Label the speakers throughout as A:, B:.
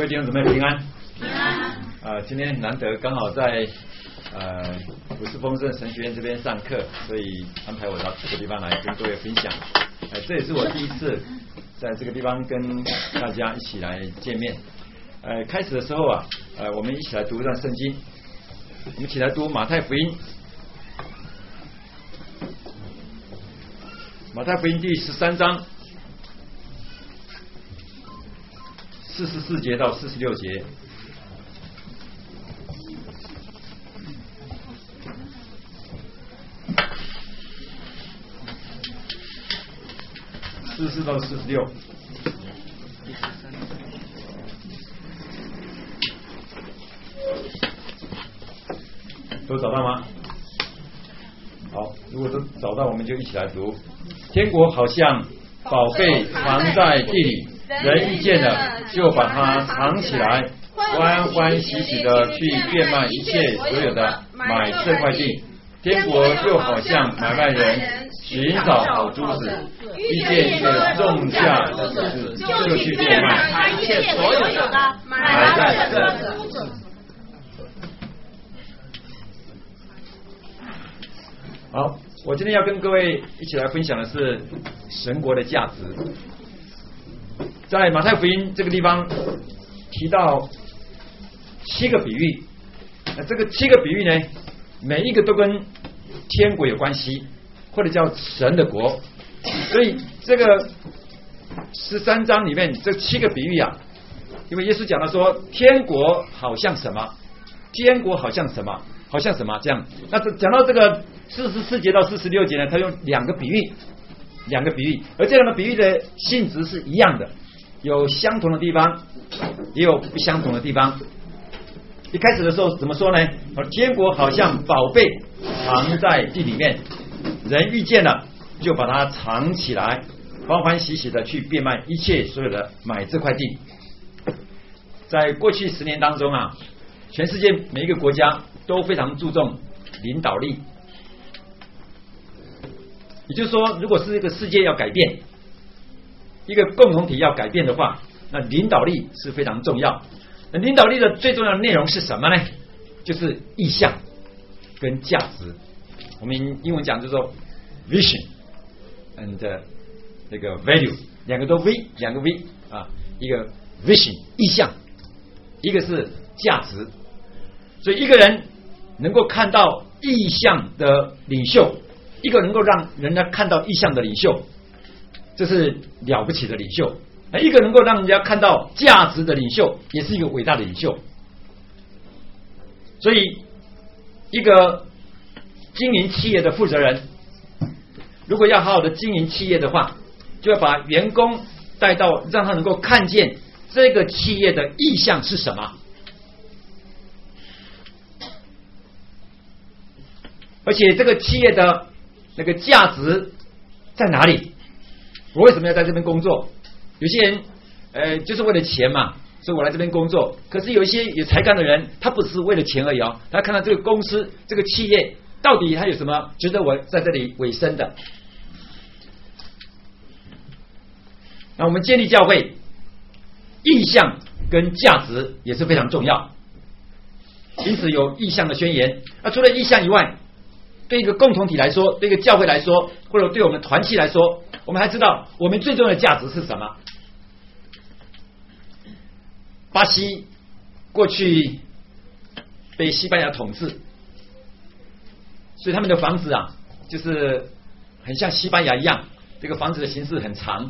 A: 位弟兄姊妹平安。
B: 平安。
A: 今天难得刚好在普世丰盛神学院这边上课，所以安排我到这个地方来跟各位分享。这也是我第一次在这个地方跟大家一起来见面。开始的时候我们一起来读一段圣经，我们一起来读马太福音。马太福音第13章44节到46节。44到46，都找到吗？好，如果都找到，我们就一起来读。天国好像宝贝藏在地里，人遇见了就把它藏起来，欢欢喜喜的去变卖一切所有的，买这块地。天国就好像买卖人寻找好珠子，遇见一个种下的种子，就去变卖他一切所有的，买在这珠子。好，我今天要跟各位一起来分享的是神国的价值。在马太福音这个地方提到7个比喻，那这个7个比喻呢，每一个都跟天国有关系，或者叫神的国。所以这个13章里面这7个比喻因为耶稣讲了说，天国好像什么，天国好像什么，好像什么这样。那讲到这个44节到46节呢，他用两个比喻，而这两个比喻的性质是一样的，有相同的地方，也有不相同的地方。一开始的时候怎么说呢？天国好像宝贝藏在地里面，人遇见了就把它藏起来，欢欢喜喜的去变卖一切所有的，买这块地。在过去10年当中全世界每一个国家都非常注重领导力，也就是说，如果是一个世界要改变，一个共同体要改变的话，那领导力是非常重要。那领导力的最重要的内容是什么呢？就是意向跟价值。我们英文讲就是说 vision and 那个 value， 两个 V， 一个 vision 意向，一个是价值。所以一个人能够看到意向的领袖，一个能够让人家看到意向的领袖，这是了不起的领袖。一个能够让人家看到价值的领袖，也是一个伟大的领袖。所以一个经营企业的负责人，如果要好好的经营企业的话，就要把员工带到，让他能够看见这个企业的意向是什么，而且这个企业的那个价值在哪里？我为什么要在这边工作？有些人就是为了钱嘛，所以我来这边工作。可是有一些有才干的人，他不只是为了钱而已他看到这个公司这个企业到底他有什么值得我在这里委身的。那我们建立教会，意向跟价值也是非常重要，因此有意向的宣言。除了意向以外，对一个共同体来说，对一个教会来说，或者对我们团契来说，我们还知道我们最重要的价值是什么。巴西过去被西班牙统治，所以他们的房子就是很像西班牙一样，这个房子的形式很长。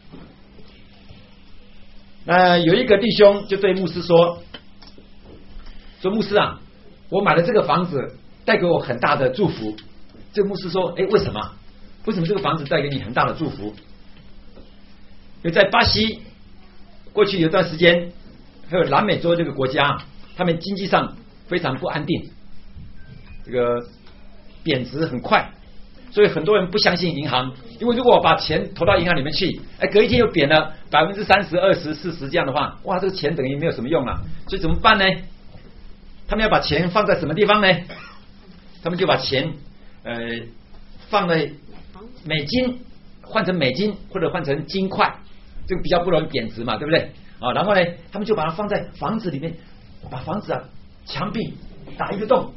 A: 那有一个弟兄就对牧师说牧师我买了这个房子带给我很大的祝福。这个牧师说为什么这个房子带给你很大的祝福？因为在巴西过去有段时间，还有南美洲这个国家，他们经济上非常不安定，这个贬值很快，所以很多人不相信银行，因为如果我把钱投到银行里面去，隔一天又贬了30%、20%、40%这样的话，哇，这个钱等于没有什么用了。所以怎么办呢？他们要把钱放在什么地方呢？他们就把钱放在美金，换成美金或者换成金块，这个比较不容易贬值嘛，对不对？ 啊，然后呢，他们就把它放在房子里面，把房子墙壁打一个洞，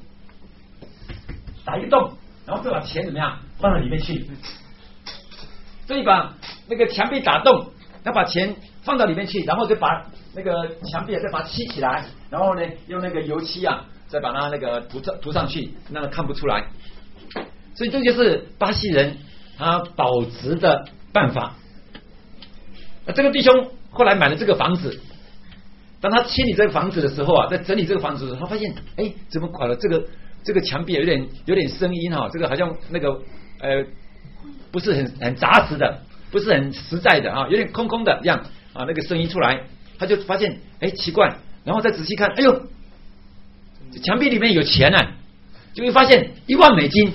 A: 然后就把钱怎么样放到里面去。所以把那个墙壁打洞，要把钱放到里面去，然后就把那个墙壁再把它漆起来，然后呢用那个油漆再把它那个涂上去，让它看不出来。所以这就是巴西人他保值的办法。这个弟兄后来买了这个房子，当他清理这个房子的时候在整理这个房子的时候，他发现怎么搞了这个墙壁有点声音这个好像那个不是很扎实的，不是很实在的有点空空的这样那个声音出来，他就发现奇怪，然后再仔细看，哎呦，墙壁里面有钱就会发现$10,000，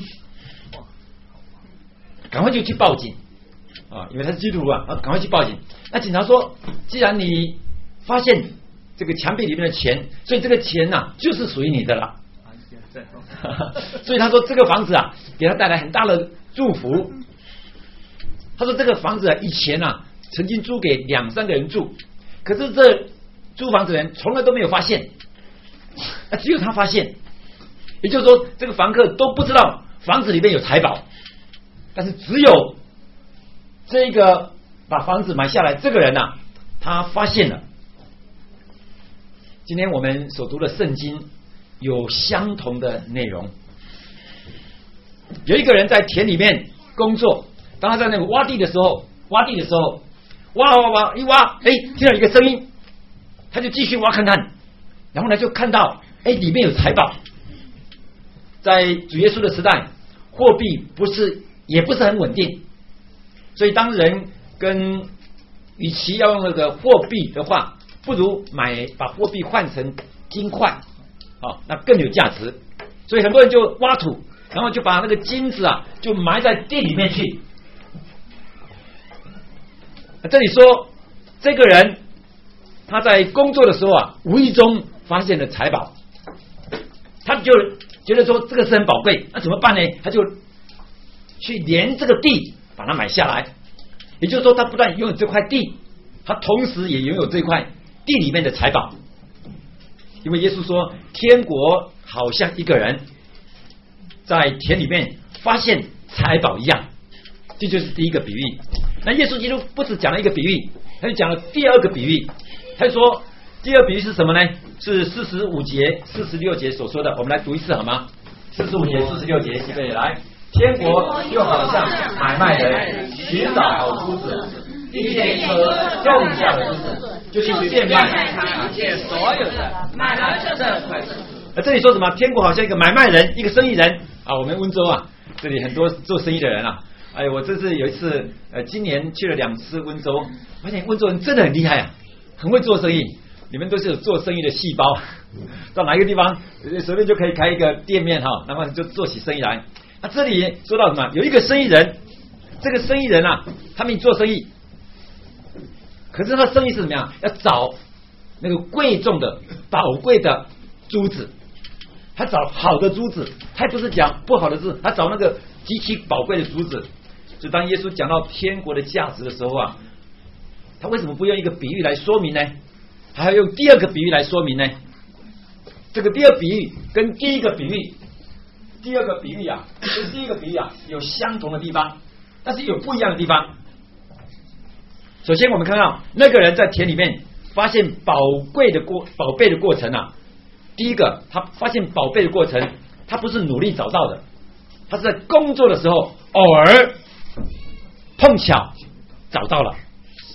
A: 赶快就去报警因为他是基督徒赶快去报警。那警察说，既然你发现这个墙壁里面的钱，所以这个钱就是属于你的了。所以他说这个房子给他带来很大的祝福。他说这个房子以前曾经租给2-3个人住，可是这租房子的人从来都没有发现，只有他发现。也就是说，这个房客都不知道房子里面有财宝，但是只有这个把房子买下来这个人他发现了。今天我们所读的圣经有相同的内容。有一个人在田里面工作，当他在那个挖地的时候，挖一挖，听到一个声音，他就继续挖看看，然后呢就看到里面有财宝。在主耶稣的时代，货币也不是很稳定，所以当人与其要用那个货币的话，不如把货币换成金块那更有价值。所以很多人就挖土，然后就把那个金子就埋在地里面去。这里说这个人他在工作的时候无意中发现了财宝，他就觉得说这个是很宝贵，那怎么办呢？他就去连这个地把它买下来。也就是说，他不但拥有这块地，他同时也拥有这块地里面的财宝。因为耶稣说，天国好像一个人在田里面发现财宝一样。这就是第一个比喻。那耶稣基督不只讲了一个比喻，他就讲了第二个比喻。他就说第二比喻是什么呢？是45节、46节所说的。我们来读一次好吗？45节、46节，预备来。天国又好像买卖人寻找好珠子，遇见一颗重价的珠子，就去变卖他一切所有的，买了这块珠子。这里说什么？天国好像一个买卖人，一个生意人我们温州这里很多做生意的人我这次有一次今年去了2次温州，发现温州人真的很厉害很会做生意。你们都是有做生意的细胞，到哪一个地方随便就可以开一个店面然后就做起生意来。这里说到什么？有一个生意人，这个生意人他们做生意，可是他生意是怎么样？要找那个贵重的、宝贵的珠子，他找好的珠子，他不是讲不好的珠子，他找那个极其宝贵的珠子。就当耶稣讲到天国的价值的时候他为什么不用一个比喻来说明呢？还要用第二个比喻来说明呢？这个第二比喻跟第一个比喻，跟第一个比喻有相同的地方，但是有不一样的地方。首先我们看到那个人在田里面发现宝贝的过程第一个他发现宝贝的过程，他不是努力找到的，他是在工作的时候偶尔碰巧找到了。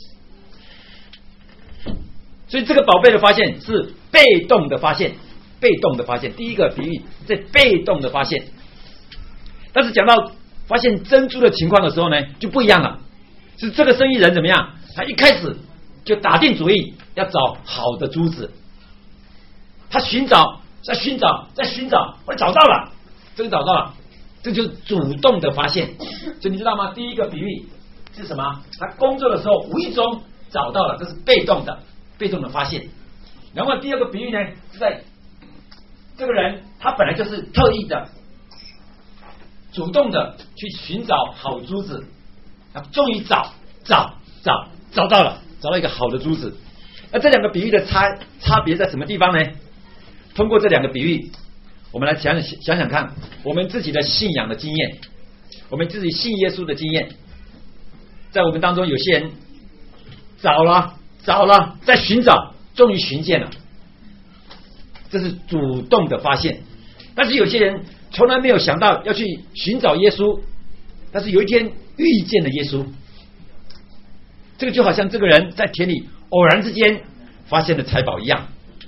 A: 所以这个宝贝的发现是被动的发现，第一个比喻在被动的发现。但是讲到发现珍珠的情况的时候呢，就不一样了。是这个生意人怎么样？他一开始就打定主意要找好的珠子，他寻找，再寻找，我找到了，真找到了，这就是主动的发现。所以你知道吗？第一个比喻是什么？他工作的时候无意中找到了，这是被动的发现。然后第二个比喻呢，是在这个人他本来就是特意的、主动的去寻找好珠子，终于找到了，找到一个好的珠子。 那这两个比喻的差别在什么地方呢？通过这两个比喻，我们来想想看，我们自己的信仰的经验，我们自己信耶稣的经验，在我们当中有些人找了在寻找，终于寻见了，这是主动的发现。但是有些人从来没有想到要去寻找耶稣，但是有一天遇见了耶稣。这个就好像这个人在田里偶然之间发现了财宝一样。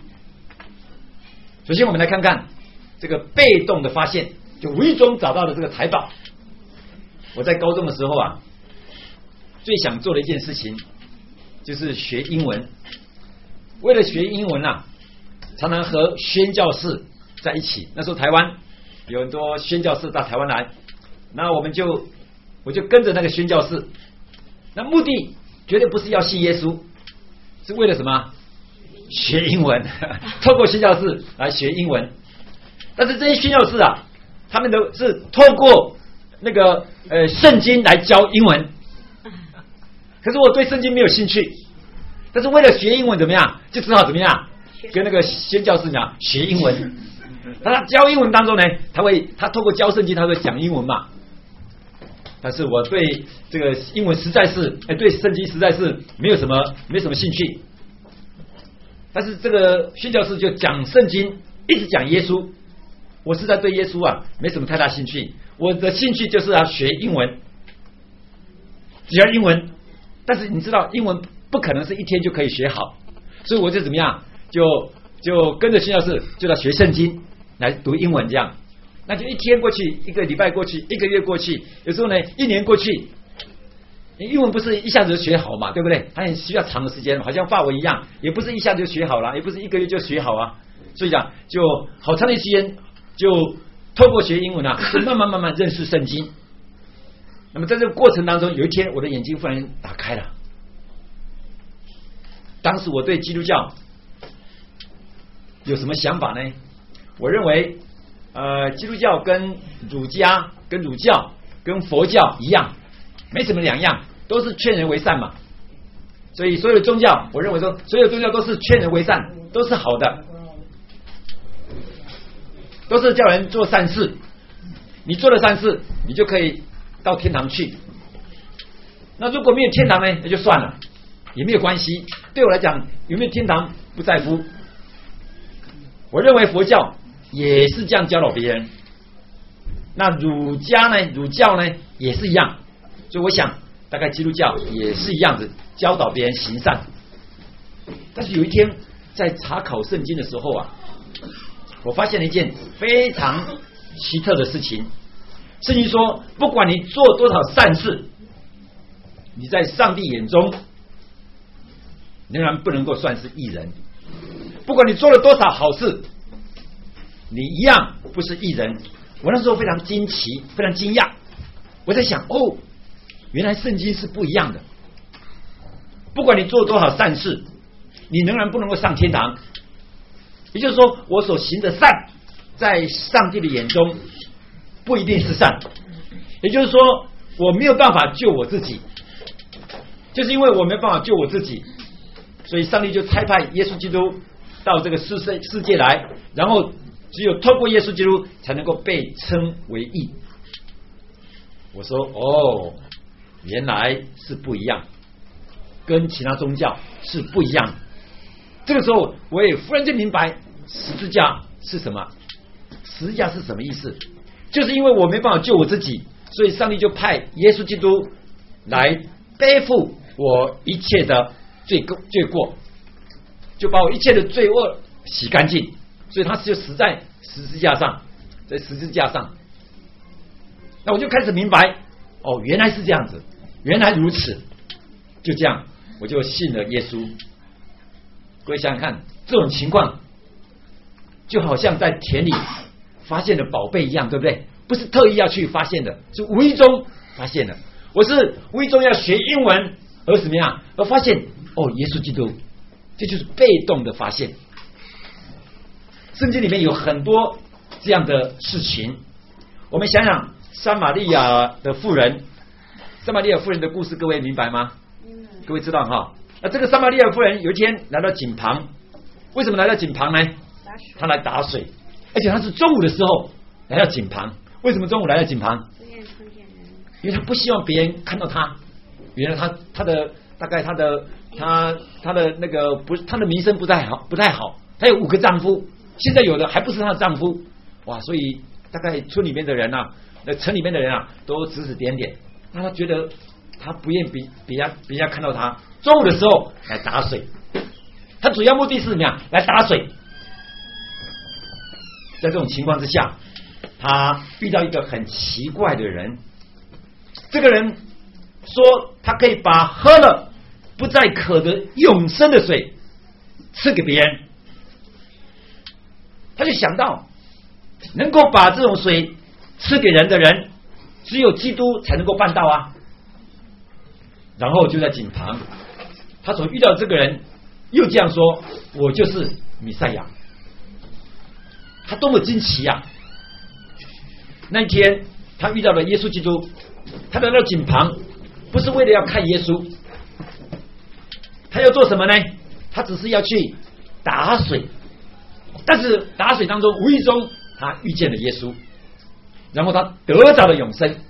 A: 首先我们来看看这个被动的发现，就无意中找到了这个财宝。我在高中的时候啊，最想做的一件事情就是学英文。为了学英文啊，常常和宣教士在一起。那时候台湾有很多宣教士到台湾来，那我就跟着那个宣教士。那目的绝对不是要信耶稣，是为了什么？学英文，透过宣教士来学英文。但是这些宣教士啊，他们都是透过那个圣经来教英文。可是我对圣经没有兴趣，但是为了学英文怎么样，就只好怎么样，跟那个宣教士讲学英文。那他教英文当中呢，他透过教圣经，他会讲英文嘛。但是我对这个英文实在是，对圣经实在是没什么兴趣。但是这个宣教士就讲圣经，一直讲耶稣，我实在对耶稣啊没什么太大兴趣。我的兴趣就是要学英文，只要英文。但是你知道英文不可能是一天就可以学好，所以我就怎么样，就跟着宣教士就要学圣经来读英文这样。那就一天过去，一个礼拜过去，一个月过去，有时候呢一年过去。英文不是一下子就学好嘛，对不对？它也需要长的时间，好像法文一样，也不是一下就学好了，也不是一个月就学好啊。所以讲，就好长的时间，就透过学英文啊，就慢慢认识圣经。那么在这个过程当中，有一天我的眼睛忽然打开了。当时我对基督教有什么想法呢？我认为基督教跟儒家、跟儒教、跟佛教一样，没什么两样，都是劝人为善嘛。所以所有的宗教，我认为说，所有宗教都是劝人为善，都是好的，都是叫人做善事。你做了善事，你就可以到天堂去。那如果没有天堂呢，那就算了，也没有关系。对我来讲，有没有天堂不在乎。我认为佛教也是这样教导别人。那儒教呢也是一样。所以我想，大概基督教也是一样子教导别人行善。但是有一天在查考圣经的时候啊，我发现了一件非常奇特的事情。圣经说，不管你做多少善事，你在上帝眼中仍然不能够算是义人。不管你做了多少好事，你一样不是义人。我那时候非常惊奇，非常惊讶。我在想，原来圣经是不一样的。不管你做多少善事，你仍然不能够上天堂。也就是说，我所行的善，在上帝的眼中不一定是善。也就是说，我没有办法救我自己，就是因为我没有办法救我自己，所以上帝就差派耶稣基督到这个世界来，然后只有透过耶稣基督才能够被称为义。我说原来是不一样，跟其他宗教是不一样的。这个时候我也忽然间明白十字架是什么。十字架是什么意思？就是因为我没办法救我自己，所以上帝就派耶稣基督来背负我一切的罪过，就把我一切的罪恶洗干净。所以他就死在十字架上，在十字架上。那我就开始明白，原来是这样子，原来如此。就这样我就信了耶稣。各位想想看，这种情况就好像在田里发现了宝贝一样，对不对？不是特意要去发现的，是无意中发现的。我是无意中要学英文而怎么样，而发现耶稣基督，这就是被动的发现。圣经里面有很多这样的事情。我们想想撒玛利亚的妇人，撒玛利亚妇人的故事，各位明白吗？各位知道哈， 那这个撒玛利亚妇人有一天来到井旁，为什么来到井旁呢？她来打水，而且她是中午的时候来到井旁。为什么中午来到井旁？因为她不希望别人看到她。原来她的大概她的那个不，她的名声不太好。她有5个丈夫，现在有的还不是她的丈夫。哇，所以大概村里面的人啊，城里面的人啊，都指指点点。那她觉得她不愿比人家看到她。中午的时候来打水，她主要目的是怎么样？来打水。在这种情况之下，她遇到一个很奇怪的人。这个人说，他可以把喝了不再渴的永生的水赐给别人。他就想到，能够把这种水赐给人的人，只有基督才能够办到啊。然后就在井旁，他所遇到的这个人又这样说：“我就是弥赛亚。”他多么惊奇啊！那一天，他遇到了耶稣基督，他来到井旁，不是为了要看耶稣，他要做什么呢？他只是要去打水，但是打水当中无意中他遇见了耶稣，然后他得着了永生。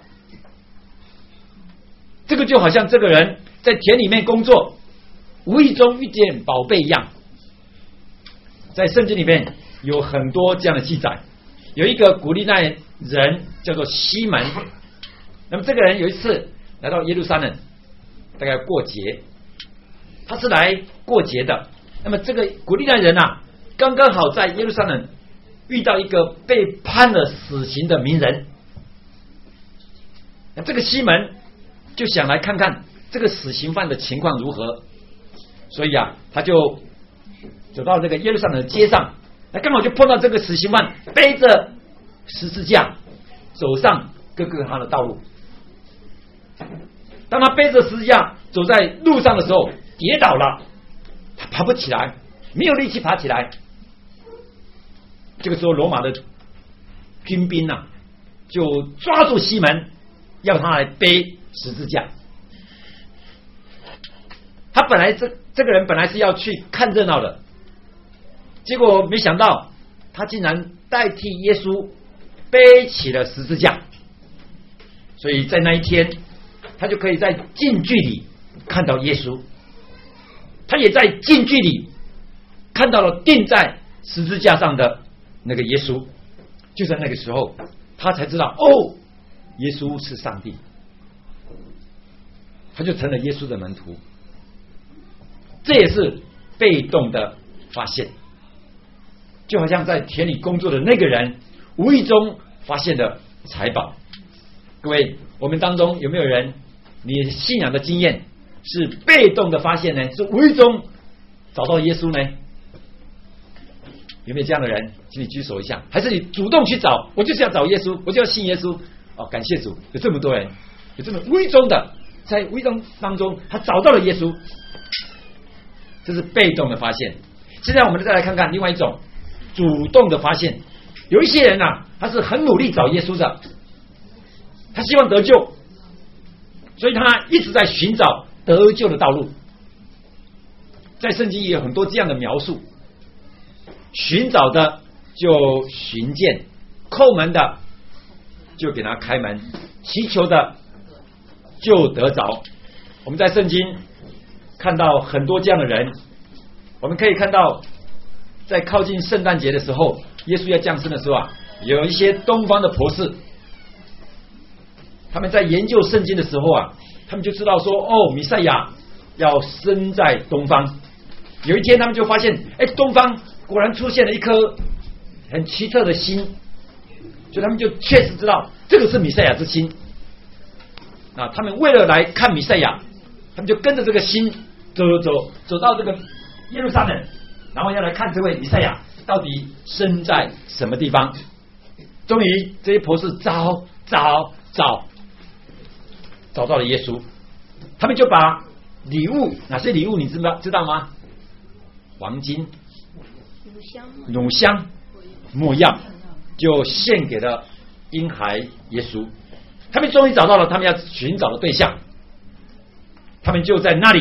A: 这个就好像这个人在田里面工作，无意中遇见宝贝一样。在圣经里面有很多这样的记载，有一个古利奈人叫做西门。那么这个人有一次来到耶路撒冷，大概过节，他是来过节的。那么这个古利奈人啊，刚刚好在耶路撒冷遇到一个被判了死刑的名人。那这个西门就想来看看这个死刑犯的情况如何，所以啊，他就走到这个耶路撒冷的街上，那刚好就碰到这个死刑犯背着十字架走上各个他的道路。当他背着十字架走在路上的时候，跌倒了，他爬不起来，没有力气爬起来。这个时候，罗马的军兵啊，就抓住西门，要他来背十字架。他本来这个人本来是要去看热闹的，结果没想到他竟然代替耶稣背起了十字架。所以在那一天，他就可以在近距离看到耶稣，他也在近距离看到了钉在十字架上的那个耶稣。就在那个时候，他才知道，哦，耶稣是上帝，他就成了耶稣的门徒。这也是被动的发现，就好像在田里工作的那个人无意中发现的财宝。各位，我们当中有没有人，你信仰的经验是被动的发现呢？是无意中找到耶稣呢？有没有这样的人？请你举手一下。还是你主动去找？我就是要找耶稣，我就要信耶稣。哦，感谢主，有这么多人，有这么无意中的，在无意中当中，他找到了耶稣。这是被动的发现。现在我们再来看看另外一种主动的发现。有一些人啊，他是很努力找耶稣的，他希望得救，所以他一直在寻找得救的道路。在圣经也有很多这样的描述，寻找的就寻见，叩门的就给他开门，祈求的就得着。我们在圣经看到很多这样的人。我们可以看到，在靠近圣诞节的时候，耶稣要降生的时候啊，有一些东方的博士，他们在研究圣经的时候啊，他们就知道说，哦，弥赛亚要生在东方。有一天他们就发现，东方果然出现了一颗很奇特的星，所以他们就确实知道这个是弥赛亚之星。那他们为了来看弥赛亚，他们就跟着这个星走到这个耶路撒冷，然后要来看这位弥赛亚到底生在什么地方。终于这些博士找到了耶稣，他们就把礼物，哪些礼物你知道吗？黄金、乳香、没药，就献给了婴孩耶稣。他们终于找到了他们要寻找的对象，他们就在那里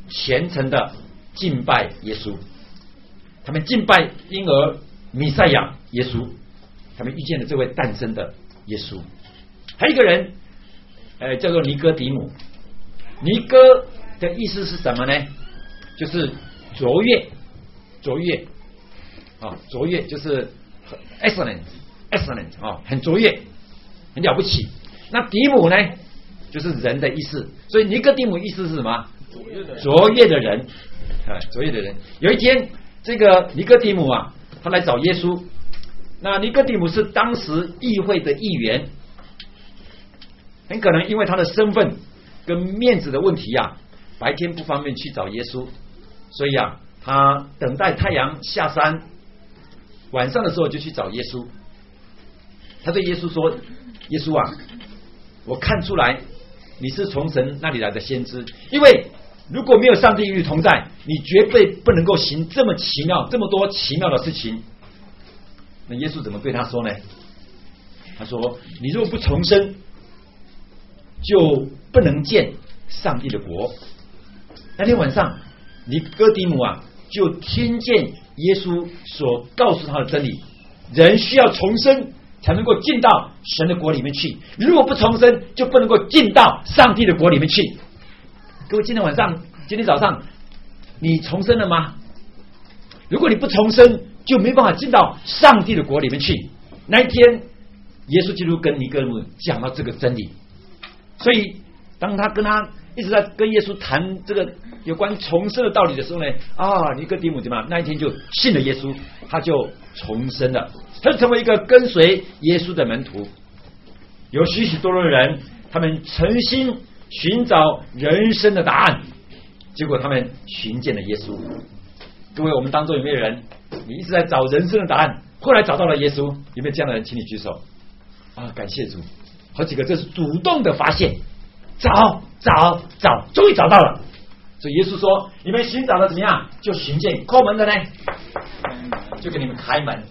A: 虔诚的敬拜耶稣，他们敬拜婴儿弥赛亚耶稣，他们遇见了这位诞生的耶稣。还有一个人叫做尼哥底母。尼哥的意思是什么呢？就是卓越卓越就是 excellent 很卓越，很了不起。那底母呢，就是人的意思，所以尼哥底母意思是什么？卓越的人，卓越的人。有一天，这个尼哥底母啊，他来找耶稣。那尼哥底母是当时议会的议员，很可能因为他的身份跟面子的问题啊，白天不方便去找耶稣，所以啊，他等待太阳下山，晚上的时候就去找耶稣。他对耶稣说：“耶稣啊，我看出来你是从神那里来的先知，因为如果没有上帝与你同在，你绝对不能够行这么多奇妙的事情。”那耶稣怎么对他说呢？他说：“你如果不重生，就不能见上帝的国。”那天晚上，尼哥底母啊，就听见耶稣所告诉他的真理：人需要重生才能够进到神的国里面去，如果不重生，就不能够进到上帝的国里面去。各位，今天早上，你重生了吗？如果你不重生，就没办法进到上帝的国里面去。那一天，耶稣基督跟尼哥底母讲到这个真理，所以当他一直在跟耶稣谈这个有关重生的道理的时候呢，尼哥底母怎么样？那一天就信了耶稣，他就重生了，他就成为一个跟随耶稣的门徒。有许许多多的人，他们诚心寻找人生的答案，结果他们寻见了耶稣。各位，我们当中有没有人，你一直在找人生的答案，后来找到了耶稣？有没有这样的人？请你举手。感谢主，好几个，这是主动的发现，找，终于找到了。所以耶稣说：“你们寻找的怎么样？就寻见，叩门的呢，就给你们开门，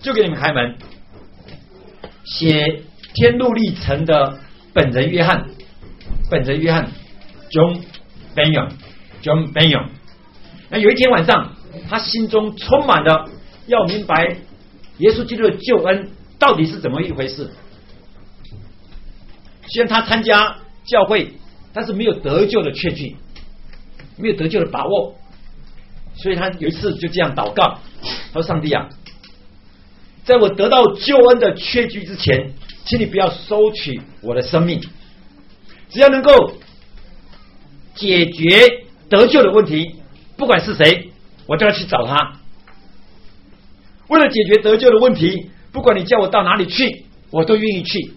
A: 写天路历程的本人约翰 John Benyon。那有一天晚上，他心中充满了要明白耶稣基督的救恩到底是怎么一回事。虽然他参加教会，但是没有得救的确据，没有得救的把握，所以他有一次就这样祷告，他说：“上帝啊，在我得到救恩的确据之前，请你不要收取我的生命，只要能够解决得救的问题，不管是谁，我就要去找他。为了解决得救的问题，不管你叫我到哪里去，我都愿意去。”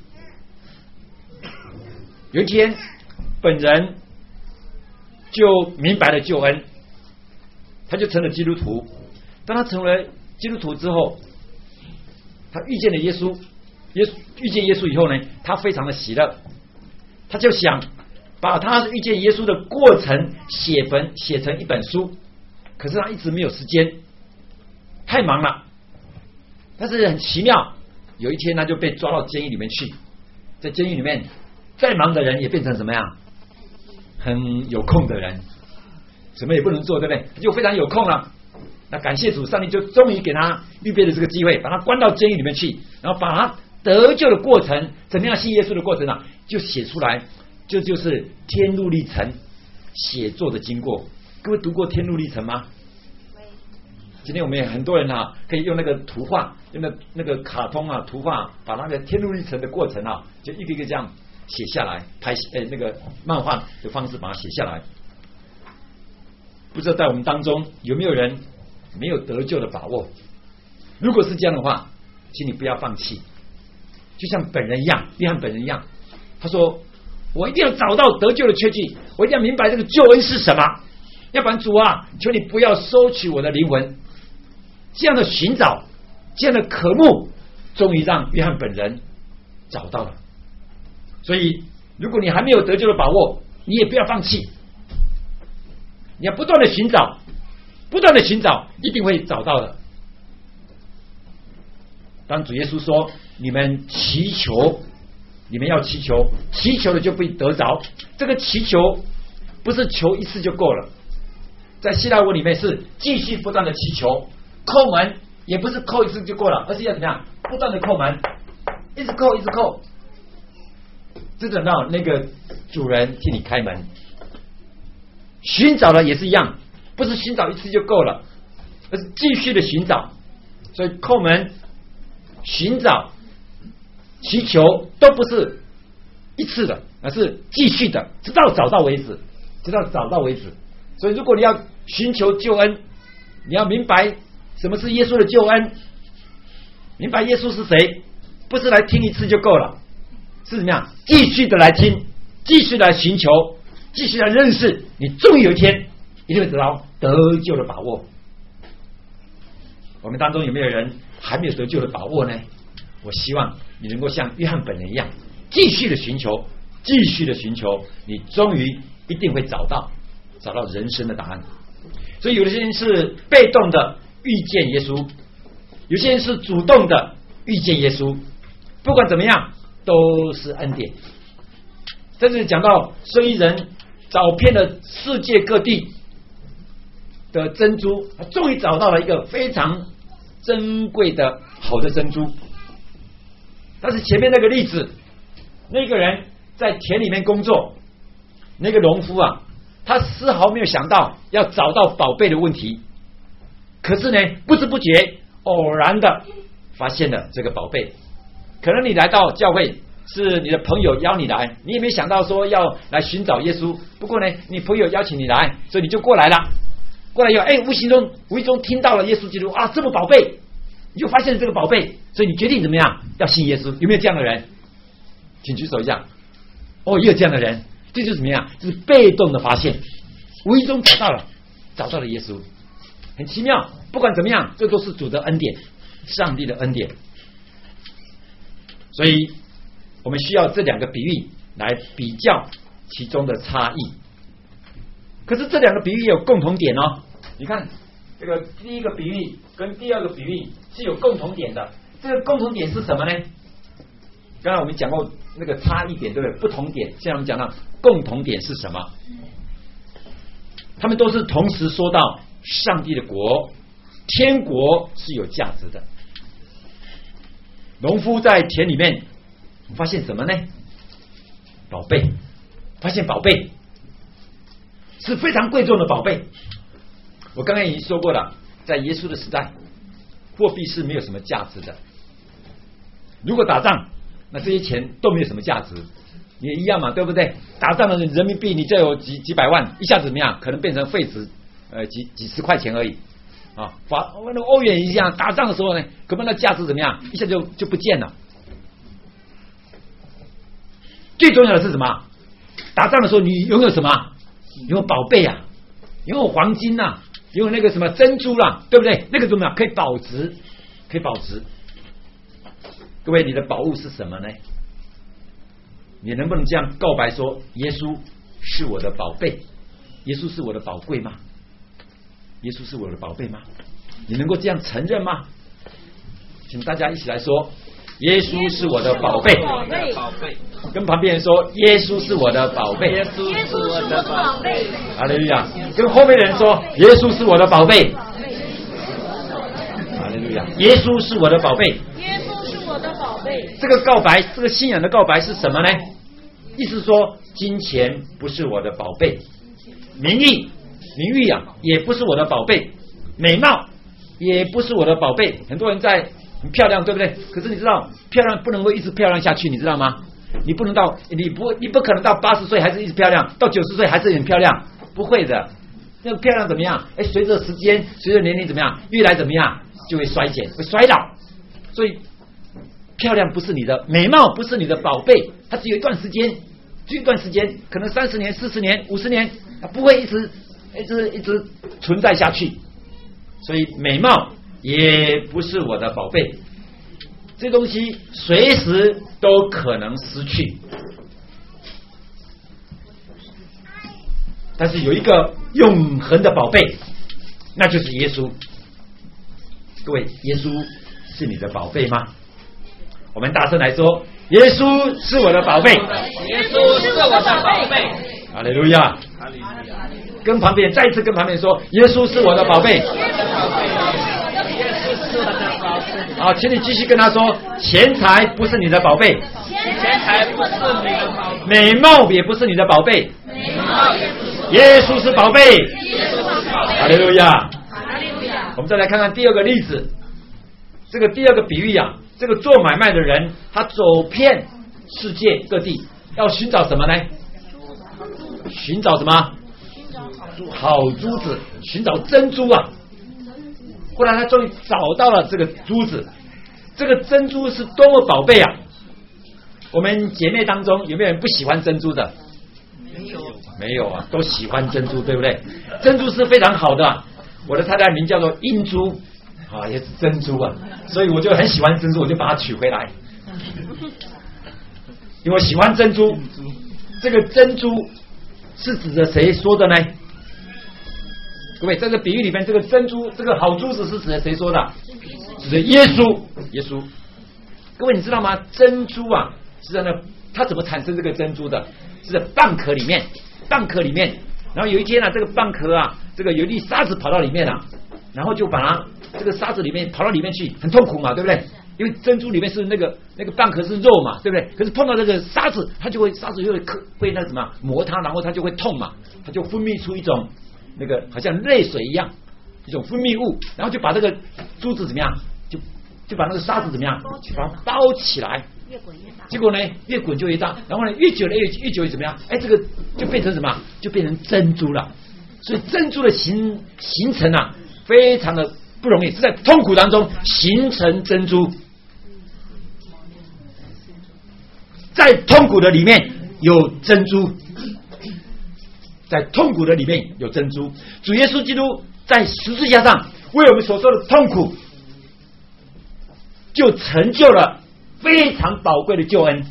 A: 有一天，本人就明白了救恩，他就成了基督徒。当他成为基督徒之后，他遇见了耶稣，遇见耶稣以后呢，他非常的喜乐，他就想把他遇见耶稣的过程写成一本书，可是他一直没有时间，太忙了。但是很奇妙，有一天他就被抓到监狱里面去，在监狱里面，再忙的人也变成什么样？很有空的人，什么也不能做，对不对？他就非常有空了。那感谢主，上帝就终于给他预备了这个机会，把他关到监狱里面去，然后把他得救的过程，怎么样信耶稣的过程啊，就写出来。这就是天路历程写作的经过。各位读过天路历程吗？今天我们也很多人啊，可以用那个图画，用那个卡通啊图画，把那个天路历程的过程啊，就一个一个这样写下来，那个漫画的方式把它写下来。不知道在我们当中有没有人没有得救的把握？如果是这样的话，请你不要放弃，就像约翰本人一样，他说：“我一定要找到得救的确据，我一定要明白这个救恩是什么，要不然主啊，求你不要收取我的灵魂。”这样的寻找，这样的渴慕，终于让约翰本人找到了。所以，如果你还没有得救的把握，你也不要放弃，你要不断的寻找，一定会找到的。当主耶稣说：“你们祈求，你们要祈求，祈求的就不得着。”这个祈求不是求一次就够了， 在希腊文里面是继续不断的祈求，叩门也不是叩一次就过了，而是要怎么样？不断的叩门，一直叩，一直叩，直等到那个主人替你开门。寻找的也是一样，不是寻找一次就够了，而是继续的寻找。所以叩门、寻找、祈求都不是一次的，而是继续的，直到找到为止，直到找到为止。所以如果你要寻求救恩，你要明白什么是耶稣的救恩，明白耶稣是谁，不是来听一次就够了，是怎么样？继续的来听，继续来寻求，继续来认识，你终于有一天一定会得到得救的把握。我们当中有没有人还没有得救的把握呢？我希望你能够像约翰本人一样，继续的寻求，继续的寻求，你终于一定会找到人生的答案。所以有些人是被动的遇见耶稣，有些人是主动的遇见耶稣，不管怎么样都是恩典。在这里讲到生意人找遍了世界各地的珍珠，他终于找到了一个非常珍贵的好的珍珠。但是前面那个例子，那个人在田里面工作，那个农夫啊，他丝毫没有想到要找到宝贝的问题，可是呢，不知不觉偶然的发现了这个宝贝。可能你来到教会是你的朋友邀你来，你也没想到说要来寻找耶稣，不过呢，你朋友邀请你来，所以你就过来了。过来以后，无意中听到了耶稣基督啊，这么宝贝，你就发现了这个宝贝，所以你决定怎么样要信耶稣。有没有这样的人？请举手一下。哦，也有这样的人，这就是怎么样？就是被动的发现，无意中找到了耶稣，很奇妙。不管怎么样，这都是主的恩典，上帝的恩典。所以我们需要这两个比喻来比较其中的差异。可是这两个比喻也有共同点哦。你看这个第一个比喻跟第二个比喻是有共同点的，这个共同点是什么呢？刚才我们讲过那个差异点，对不对？不同点，现在我们讲到共同点是什么？他们都是同时说到上帝的国，天国是有价值的。农夫在田里面发现什么呢？宝贝，发现宝贝是非常贵重的宝贝。我刚才已经说过了，在耶稣的时代，货币是没有什么价值的。如果打仗，那这些钱都没有什么价值，也一样嘛，对不对？打仗的人民币你就有几百万，一下子怎么样？可能变成废纸，几十块钱而已啊。欧元一样，打仗的时候呢，可能那价值怎么样？一下就不见了。最重要的是什么？打仗的时候你拥有什么？拥有宝贝啊，拥有黄金啊，拥有那个什么珍珠啦，对不对？那个怎么样？可以保值，可以保值。各位，你的宝物是什么呢？你能不能这样告白说，耶稣是我的宝贝，耶稣是我的宝贵吗？耶稣是我的宝贝吗？你能够这样承认吗？请大家一起来说，耶稣是我的宝贝。跟旁边人说，耶稣是我的宝贝。
B: 耶稣是我的宝贝。
A: 哈利路亚！跟后面的人说，耶稣是我的宝贝。哈利路亚！耶稣是我的宝贝。
B: 耶稣是我的宝贝。
A: 这个告白，这个信仰的告白是什么呢？意思说，金钱不是我的宝贝，名誉啊，也不是我的宝贝，美貌也不是我的宝贝。很多人在很漂亮，对不对？可是你知道，漂亮不能够一直漂亮下去，你知道吗？你不可能到80岁还是一直漂亮，到90岁还是很漂亮，不会的。那个漂亮怎么样？随着时间，随着年龄怎么样，越来怎么样，就会衰减，会衰老。所以漂亮不是你的，美貌不是你的宝贝，它只有一段时间，可能30年、40年、50年，它不会一直存在下去。所以美貌也不是我的宝贝，这东西随时都可能失去。但是有一个永恒的宝贝，那就是耶稣。各位，耶稣是你的宝贝吗？我们大声来说，耶稣是我的宝贝。
B: 耶稣是我的宝贝。
A: 哈利路亚！
B: 哈利路亚！
A: 再一次跟旁边说，耶稣是我的宝贝。好，请你继续跟他说，钱财不是你的宝贝，
C: 钱财不是你的宝贝，
A: 美貌也不是你的宝贝，耶稣是宝贝。哈利路亚。我们再来看看第二个例子，这个第二个比喻啊，这个做买卖的人，他走遍世界各地，要寻找什么呢？寻找什么？好珠子，寻找珍珠啊！后来他终于找到了这个珠子，这个珍珠是多么宝贝啊！我们姐妹当中有没有人不喜欢珍珠的？没有啊，都喜欢珍珠，对不对？珍珠是非常好的啊。我的太太名叫做英珠啊，也是珍珠啊，所以我就很喜欢珍珠，我就把它娶回来，因为我喜欢珍珠。这个珍珠是指着谁说的呢？各位，在这个比喻里面，这个珍珠，这个好珠子是指着谁说的？指着耶稣。耶稣，各位你知道吗？珍珠啊，是在那，它怎么产生这个珍珠的？是在蚌壳里面，然后有一天啊，这个蚌壳啊，这个有一粒沙子跑到里面啊，然后就把它这个沙子里面跑到里面去，很痛苦嘛，对不对？因为珍珠里面是那个蚌壳是肉嘛，对不对？可是碰到这个沙子，沙子就会那什么磨它，然后它就会痛嘛，它就分泌出一种那个好像泪水一样一种分泌物，然后就把这个珠子怎么样，就把那个沙子怎么样，把它包起来。
B: 越滚越大，
A: 结果呢，越滚就越大，然后呢，越久怎么样？哎，这个就变成什么？就变成珍珠了。所以珍珠的形成啊，非常的不容易，是在痛苦当中形成珍珠。在痛苦的里面有珍珠，在痛苦的里面有珍珠。主耶稣基督在十字架上为我们所受的痛苦，就成就了非常宝贵的救恩。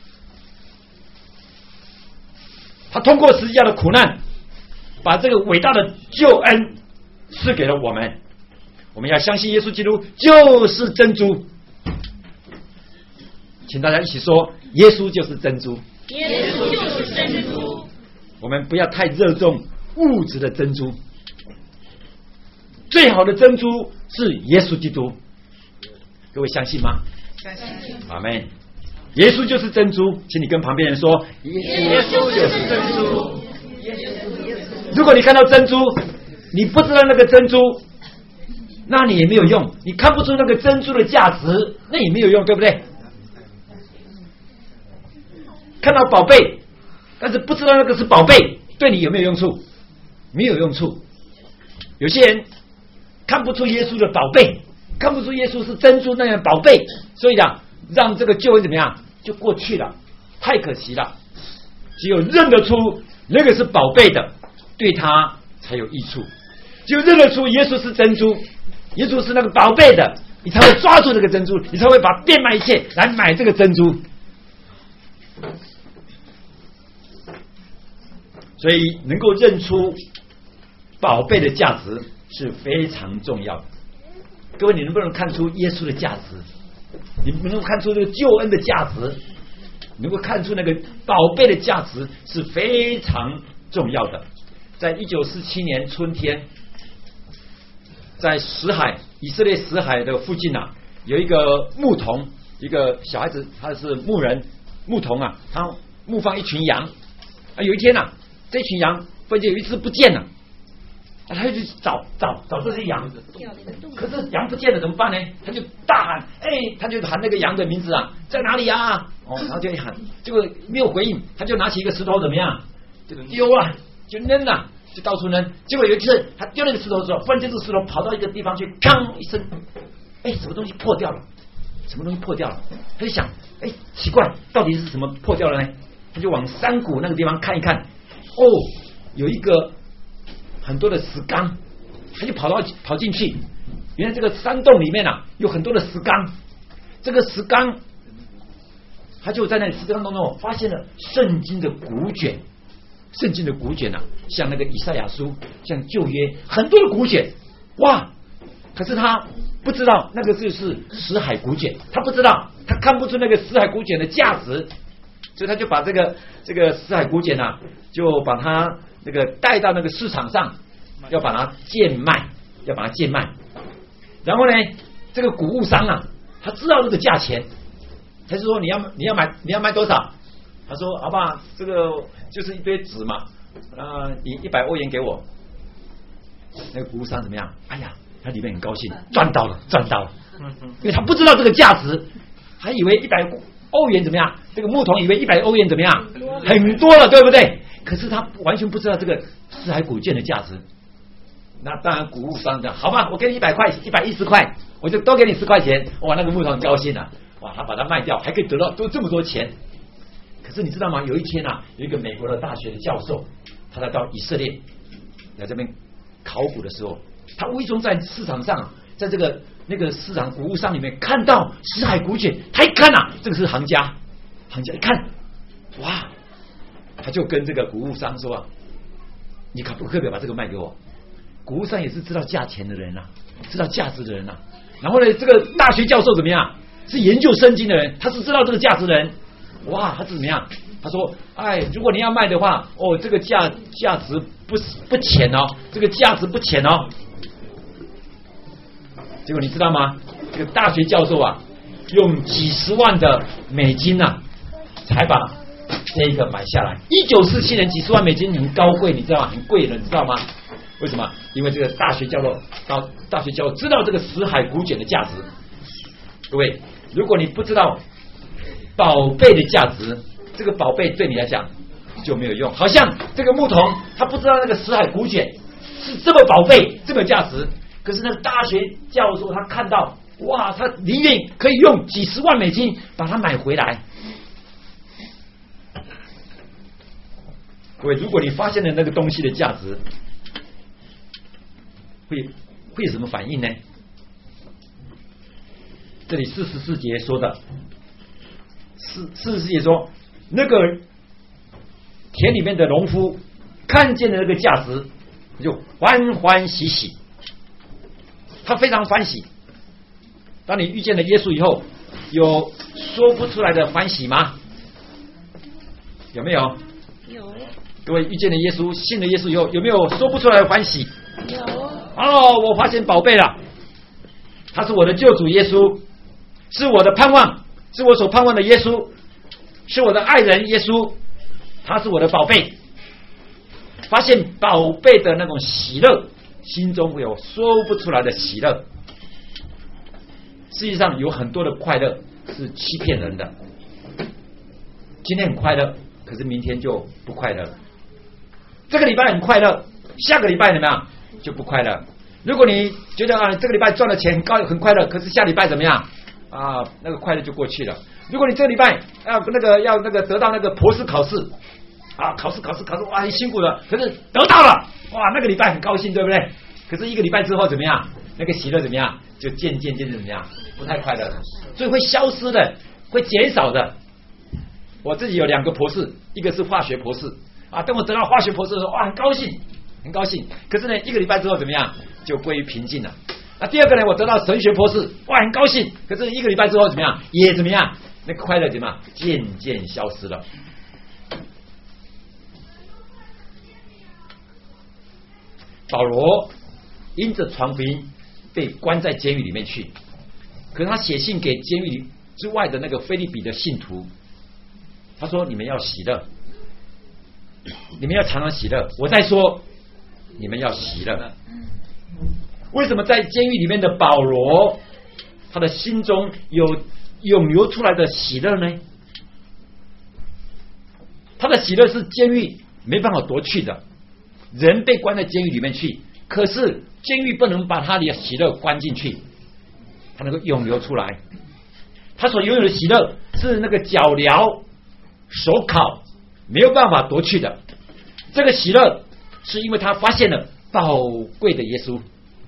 A: 他通过十字架的苦难，把这个伟大的救恩赐给了我们。我们要相信耶稣基督就是珍珠。请大家一起说，耶稣就是珍珠。
B: 耶稣就是珍珠。
A: 我们不要太热衷物质的珍珠，最好的珍珠是耶稣基督。各位相信吗？阿们。耶稣就是珍珠，请你跟旁边人说，
C: 耶稣就是珍珠。
A: 如果你看到珍珠，你不知道那个珍珠，那你也没有用，你看不出那个珍珠的价值，那也没有用，对不对？看到宝贝，但是不知道那个是宝贝，对你有没有用处？没有用处。有些人看不出耶稣的宝贝，看不出耶稣是珍珠那样宝贝，所以讲让这个救恩怎么样就过去了，太可惜了。只有认得出那个是宝贝的，对他才有益处。只有认得出耶稣是珍珠，耶稣是那个宝贝的，你才会抓住这个珍珠，你才会把变卖一切来买这个珍珠。所以能够认出宝贝的价值是非常重要的。各位，你能不能看出耶稣的价值？你能够看出这个救恩的价值？能够看出那个宝贝的价值是非常重要的。在1947年春天，在以色列死海的附近啊，有一个牧童，一个小孩子，他是牧童啊，他牧放一群羊啊。有一天啊，这群羊忽然间有一只不见了，他就去找这些羊，可是羊不见了怎么办呢？他就大喊，他就喊那个羊的名字啊，在哪里啊？然后就一喊，结果没有回应，他就拿起一个石头怎么样，就丢了，就扔了，就到处扔。结果有一次他丢那个石头的时候，忽然间这个石头跑到一个地方去，砰一声，什么东西破掉了？他就想，奇怪，到底是什么破掉了呢？他就往山谷那个地方看一看，有一个很多的石缸，他就跑进去，原来这个山洞里面啊有很多的石缸，这个石缸他就在那石缸当中发现了圣经的古卷啊，像那个以赛亚书，像旧约很多的古卷，哇！可是他不知道那个就是死海古卷，他不知道，他看不出那个死海古卷的价值， 所以他就把这个死海古卷啊，就把它那个带到那个市场上，要把它贱卖，然后呢，这个谷物商啊，他知道这个价钱，他就说你要卖多少？他说好吧，这个就是一堆纸嘛，你100欧元给我。那个谷物商怎么样？哎呀，他里面很高兴，赚到了，因为他不知道这个价值，还以为100欧元怎么样？这个牧童以为100欧元怎么样？很多了，对不对？可是他完全不知道这个死海古卷的价值。那当然，谷物商讲好吧，我给你100块，110块，我就多给你10块钱。哇，那个牧童很高兴啊，哇，他把它卖掉，还可以得到这么多钱。可是你知道吗？有一天啊，有一个美国的大学的教授，他来到以色列来这边考古的时候，他无意中在市场上，在那个市场谷物商里面看到死海古卷，他一看啊，这个是行家一看，哇，他就跟这个谷物商说啊，你可不可以把这个卖给我？谷物商也是知道价钱的人啊，知道价值的人啊。然后呢，这个大学教授怎么样？是研究圣经的人，他是知道这个价值的人。哇，他是怎么样？他说：“哎，如果你要卖的话，哦，这个价值不浅哦，这个价值不浅哦。”结果你知道吗？这个大学教授啊，用几十万的美金啊，才把这一个买下来。1947年几十万美金很高贵，你知道吗？很贵的，你知道吗？为什么？因为这个大学教授知道这个死海古卷的价值。各位，如果你不知道宝贝的价值，这个宝贝对你来讲就没有用。好像这个牧童他不知道那个死海古卷是这么宝贝，这么价值，可是那个大学教授他看到，哇，他宁愿可以用几十万美金把它买回来。各位，如果你发现了那个东西的价值，会有什么反应呢？这里44节说的44节说，那个田里面的农夫看见了那个价值，就欢欢喜喜，他非常欢喜。当你遇见了耶稣以后，有说不出来的欢喜吗？有没有？
B: 有。
A: 各位遇见了耶稣，信了耶稣以后，有没有说不出来的欢喜？
B: 有。
A: 哦，我发现宝贝了，他是我的救主耶稣，是我的盼望，是我所盼望的耶稣，是我的爱人耶稣，他是我的宝贝。发现宝贝的那种喜乐，心中会有说不出来的喜乐。世界上有很多的快乐是欺骗人的，今天很快乐，可是明天就不快乐了。这个礼拜很快乐，下个礼拜怎么样就不快乐。如果你觉得这个礼拜赚了钱很快乐，可是下礼拜怎么样那个快乐就过去了。如果你这个礼拜要得到那个博士考试考试哇，很辛苦了，可是得到了，哇，那个礼拜很高兴，对不对？可是一个礼拜之后怎么样？那个喜乐怎么样？就渐渐怎么样？不太快乐了，所以会消失的，会减少的。我自己有2个博士，一个是化学博士当我得到化学博士的时候，哇，很高兴。可是呢，一个礼拜之后怎么样？就归于平静了。那第二个呢，我得到神学博士，哇，很高兴。可是一个礼拜之后怎么样？也怎么样？那个快乐怎么样？渐渐消失了。保罗因着传福音被关在监狱里面去，可是他写信给监狱之外的那个腓立比的信徒，他说：“你们要喜乐，你们要常常喜乐。”我在说，你们要喜乐。为什么在监狱里面的保罗，他的心中有涌流出来的喜乐呢？他的喜乐是监狱没办法夺去的。人被关在监狱里面去，可是监狱不能把他的喜乐关进去，他能够涌流出来。他所拥有的喜乐是那个脚镣手铐没有办法夺去的。这个喜乐是因为他发现了宝贵的耶稣，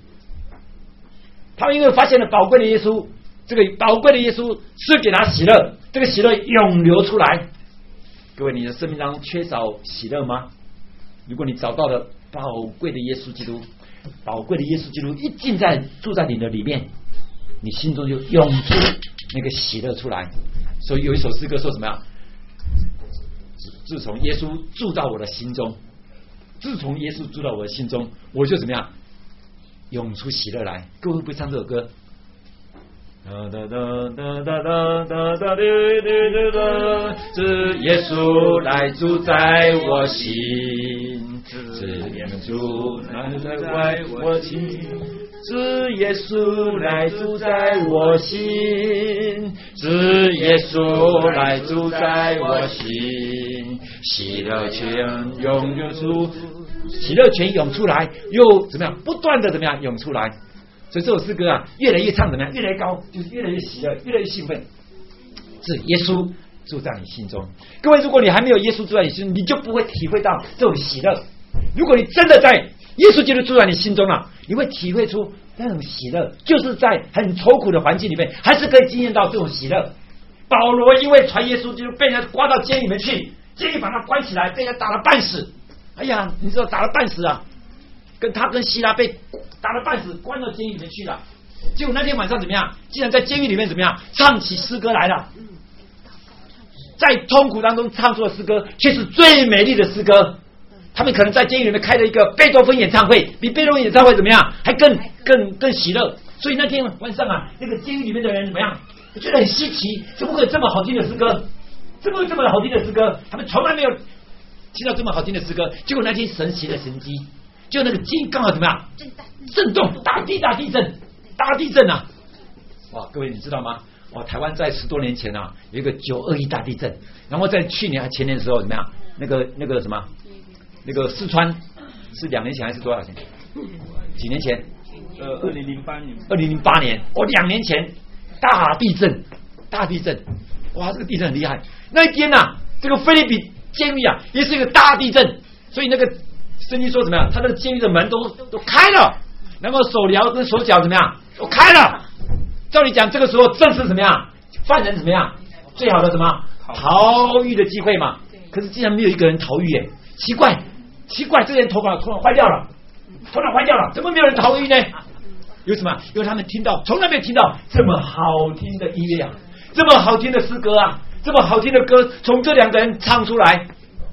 A: 他因为发现了宝贵的耶稣，这个宝贵的耶稣是给他喜乐，这个喜乐涌流出来。各位，你的生命当中缺少喜乐吗？如果你找到了宝贵的耶稣基督，宝贵的耶稣基督一住在你的里面，你心中就涌出那个喜乐出来。所以有一首诗歌说什么呀？ 自从耶稣住到我的心中，自从耶稣住到我的心中，我就怎么样，涌出喜乐来。各位会不会唱这首歌？是耶稣来住在我心，是耶稣来住在我心，是耶稣来住在我心，是耶稣来住在我心，喜乐泉涌出，喜乐泉涌出来，又怎么样？不断的怎么样涌出来？所以这首诗歌啊，越来越唱怎么样？越来越高，就是越来越喜乐，越来越兴奋。是耶稣住在你心中。各位，如果你还没有耶稣住在你心中，你就不会体会到这种喜乐。如果你真的在耶稣基督住在你心中了，你会体会出那种喜乐，就是在很愁苦的环境里面，还是可以经验到这种喜乐。保罗因为传耶稣基督，被人家关到监狱里面去，监狱把他关起来，被人家打了半死。哎呀，你知道打了半死啊，跟希拉被打了半死，关到监狱里面去了。结果那天晚上怎么样？竟然在监狱里面怎么样唱起诗歌来了，在痛苦当中唱出的诗歌却是最美丽的诗歌。他们可能在监狱里面开了一个贝多芬演唱会，比贝多芬演唱会怎么样还更喜乐。所以那天晚上啊，那个监狱里面的人怎么样？我觉得很稀奇，怎么会有这么好听的诗歌？怎么会这么好听的诗歌？他们从来没有听到这么好听的诗歌。结果那天神奇的神迹，就那个监狱刚好怎么样？震动，大地震啊！哇，各位你知道吗？哇，台湾在10多年前啊，有一个921大地震，然后在去年还前年的时候怎么样？那个什么，那个四川是2年前还是多少钱？几年前？2008年。哦，2年前大地震，哇，这个地震很厉害。那一天啊，这个菲律宾监狱啊，也是一个大地震，所以那个圣经说怎么样？他那个监狱的门都开了，然后手镣跟手脚怎么样？都开了。照理讲，这个时候正是怎么样？犯人怎么样？最好的什么逃狱的机会嘛。可是竟然没有一个人逃狱耶！奇怪，这人头脑坏掉了，怎么没有人逃狱呢？有什么？因为他们从来没有听到这么好听的音乐啊，这么好听的诗歌啊，这么好听的歌从这2个人唱出来，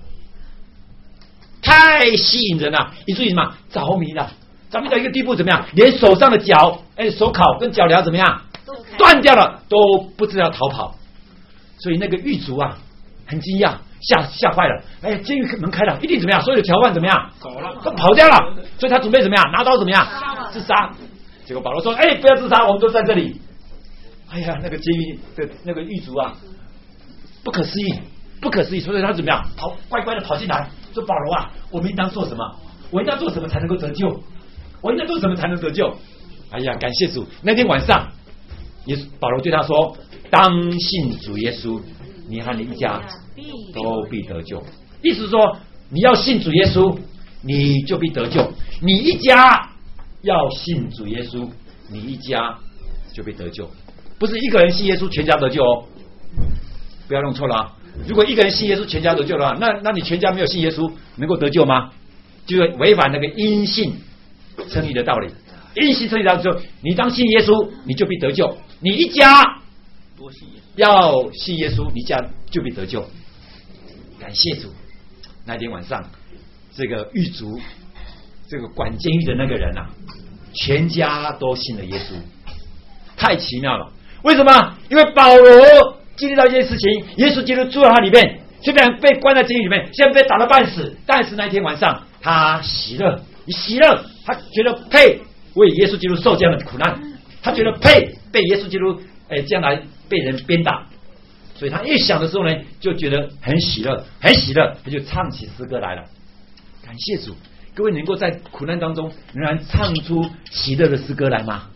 A: 太吸引人了，以至于什么着迷了。着迷到一个地步怎么样？连手上的脚，手铐跟脚镣怎么样断掉了，都不知道逃跑。所以那个狱卒啊，很惊讶，吓坏了。监狱门开了，一定怎么样？所有的囚犯怎么样？走了，都跑掉了。所以他准备怎么样？拿刀怎么样？自杀。结果保罗说：“不要自杀，我们都在这里。”哎呀，那个监狱的那个狱卒啊，不可思议，所以他怎么样？乖乖的跑进来，说：“保罗啊，我们应当做什么？我应当做什么才能够得救？我应该做什么才能得救？”哎呀，感谢主！那天晚上，保罗对他说：“当信主耶稣，你和你一家都必得救。”意思是说，你要信主耶稣，你就必得救。你一家要信主耶稣，你一家就必得救。不是一个人信耶稣，全家得救哦，不要弄错了啊！如果一个人信耶稣，全家得救的话，那你全家没有信耶稣，能够得救吗？就违反那个因信称义的道理。因信称义的道理说，你当信耶稣，你就必得救。你一家要信耶稣，你家就必得救。感谢主！那天晚上，这个狱卒，这个管监狱的那个人啊，全家都信了耶稣，太奇妙了。为什么？因为保罗经历到一件事情，耶稣基督住在他里面，虽然被关在监狱里面，现在被打了半死，但是那天晚上他喜乐，他觉得配为耶稣基督受这样的苦难，他觉得配被耶稣基督将来被人鞭打，所以他一想的时候呢，就觉得很喜乐，他就唱起诗歌来了。感谢主！各位能够在苦难当中仍然唱出喜乐的诗歌来吗？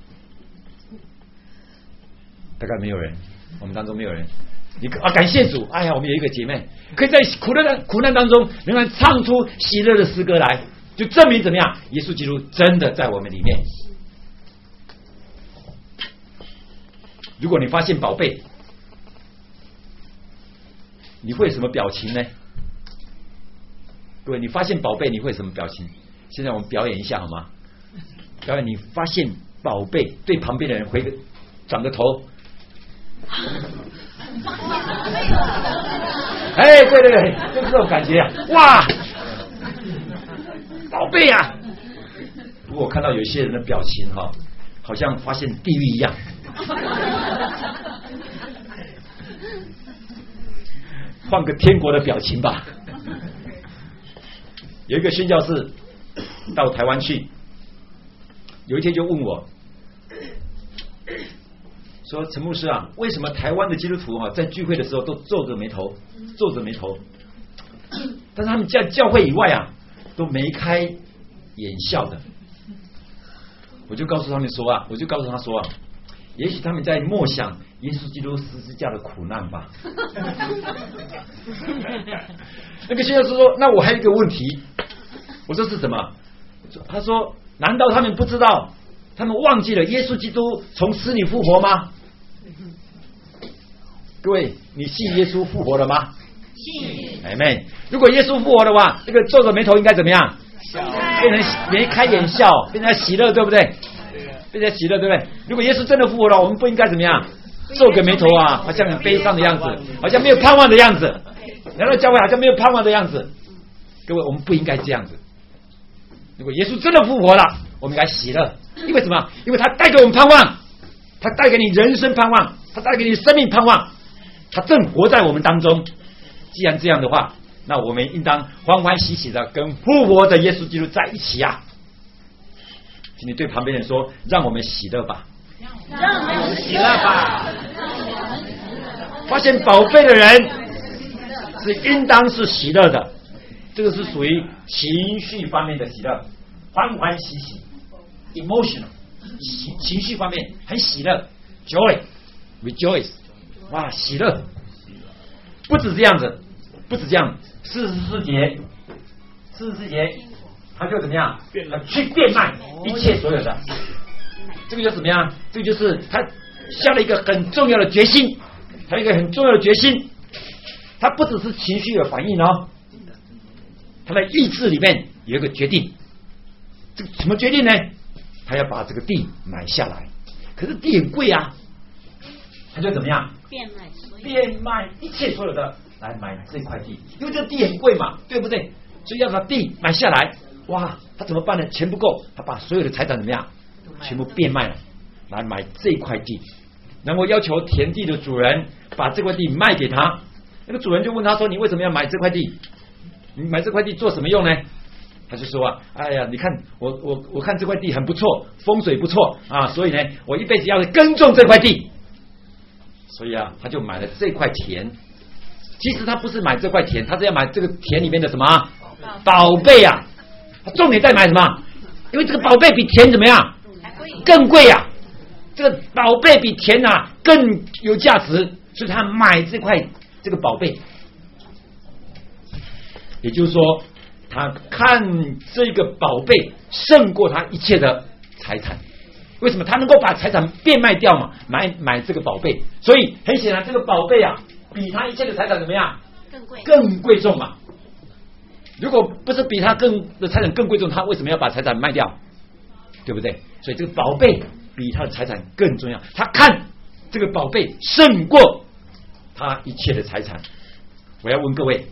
A: 大概没有人，我们当中没有人。感谢主！哎呀，我们有一个姐妹可以在苦难当中仍然唱出喜乐的诗歌来，就证明怎么样？耶稣基督真的在我们里面。如果你发现宝贝，你会什么表情呢？各位，你发现宝贝你会什么表情？现在我们表演一下好吗？表演你发现宝贝，对旁边的人转个头。 哎，对对对，就是这种感觉啊！哇，宝贝啊！如果看到有些人的表情哈，好像发现地狱一样。换个天国的表情吧。有一个宣教士到台湾去，有一天就问我说：“陈牧师啊，为什么台湾的基督徒啊，在聚会的时候都皱着眉头，但是他们在教会以外啊，都眉开眼笑的？”我就告诉他说啊，也许他们在默想耶稣基督十字架的苦难吧。那个宣教士说：“那我还有一个问题。”我说：“是什么？”他说：“难道他们不知道，他们忘记了耶稣基督从死里复活吗？”各位，你信耶稣复活了吗？
B: 信。
A: 阿们。如果耶稣复活的话，这个皱着眉头应该怎么样？变成眉开眼笑，变成喜乐，对不对？变成喜乐，对不对？如果耶稣真的复活了，我们不应该怎么样？皱个眉头啊，好像很悲伤的样子，好像没有盼望的样子。来到教会好像没有盼望的样子。各位，我们不应该这样子。如果耶稣真的复活了，我们应该喜乐，因为什么？因为他带给我们盼望，他带给你人生盼望，他带给你生命盼望，他正活在我们当中。既然这样的话，那我们应当欢欢喜喜的跟复活的耶稣基督在一起啊！请你对旁边人说：“让我们喜乐吧，
B: 让我们
C: 喜乐吧。”
A: 发现宝贝的人是应当是喜乐的，这个是属于情绪方面的喜乐，欢欢喜喜 ，emotional， 情绪方面很喜乐 ，joy rejoice， 哇，喜乐。不止这样子，不止这样，44节，他就怎么样？去变卖一切所有的。这个就怎么样？这个就是他下了一个很重要的决心，他一个很重要的决心。他不只是情绪的反应哦，他的意志里面有一个决定。这个什么决定呢？他要把这个地买下来，可是地很贵啊，他就怎么样？变卖一切所有的来买这块地，因为这地很贵嘛，对不对？所以要把地买下来。哇，他怎么办呢？钱不够，他把所有的财产怎么样？全部变卖了，来买这块地。然后要求田地的主人把这块地卖给他。那个主人就问他说：“你为什么要买这块地？你买这块地做什么用呢？”他就说：“啊，哎呀，你看我看这块地很不错，风水不错啊，所以呢，我一辈子要耕种这块地。”所以啊，他就买了这块田。其实他不是买这块田，他是要买这个田里面的什么宝贝啊？他重点在买什么？因为这个宝贝比田怎么样？更贵啊！这个宝贝比田啊更有价值，所以他买这个宝贝。也就是说，他看这个宝贝胜过他一切的财产。为什么他能够把财产变卖掉嘛？买这个宝贝，所以很显然这个宝贝啊，比他一切的财产怎么样？更贵重嘛。如果不是比他的财产更贵重，他为什么要把财产卖掉？对不对？所以这个宝贝比他的财产更重要。他看这个宝贝胜过他一切的财产。我要问各位，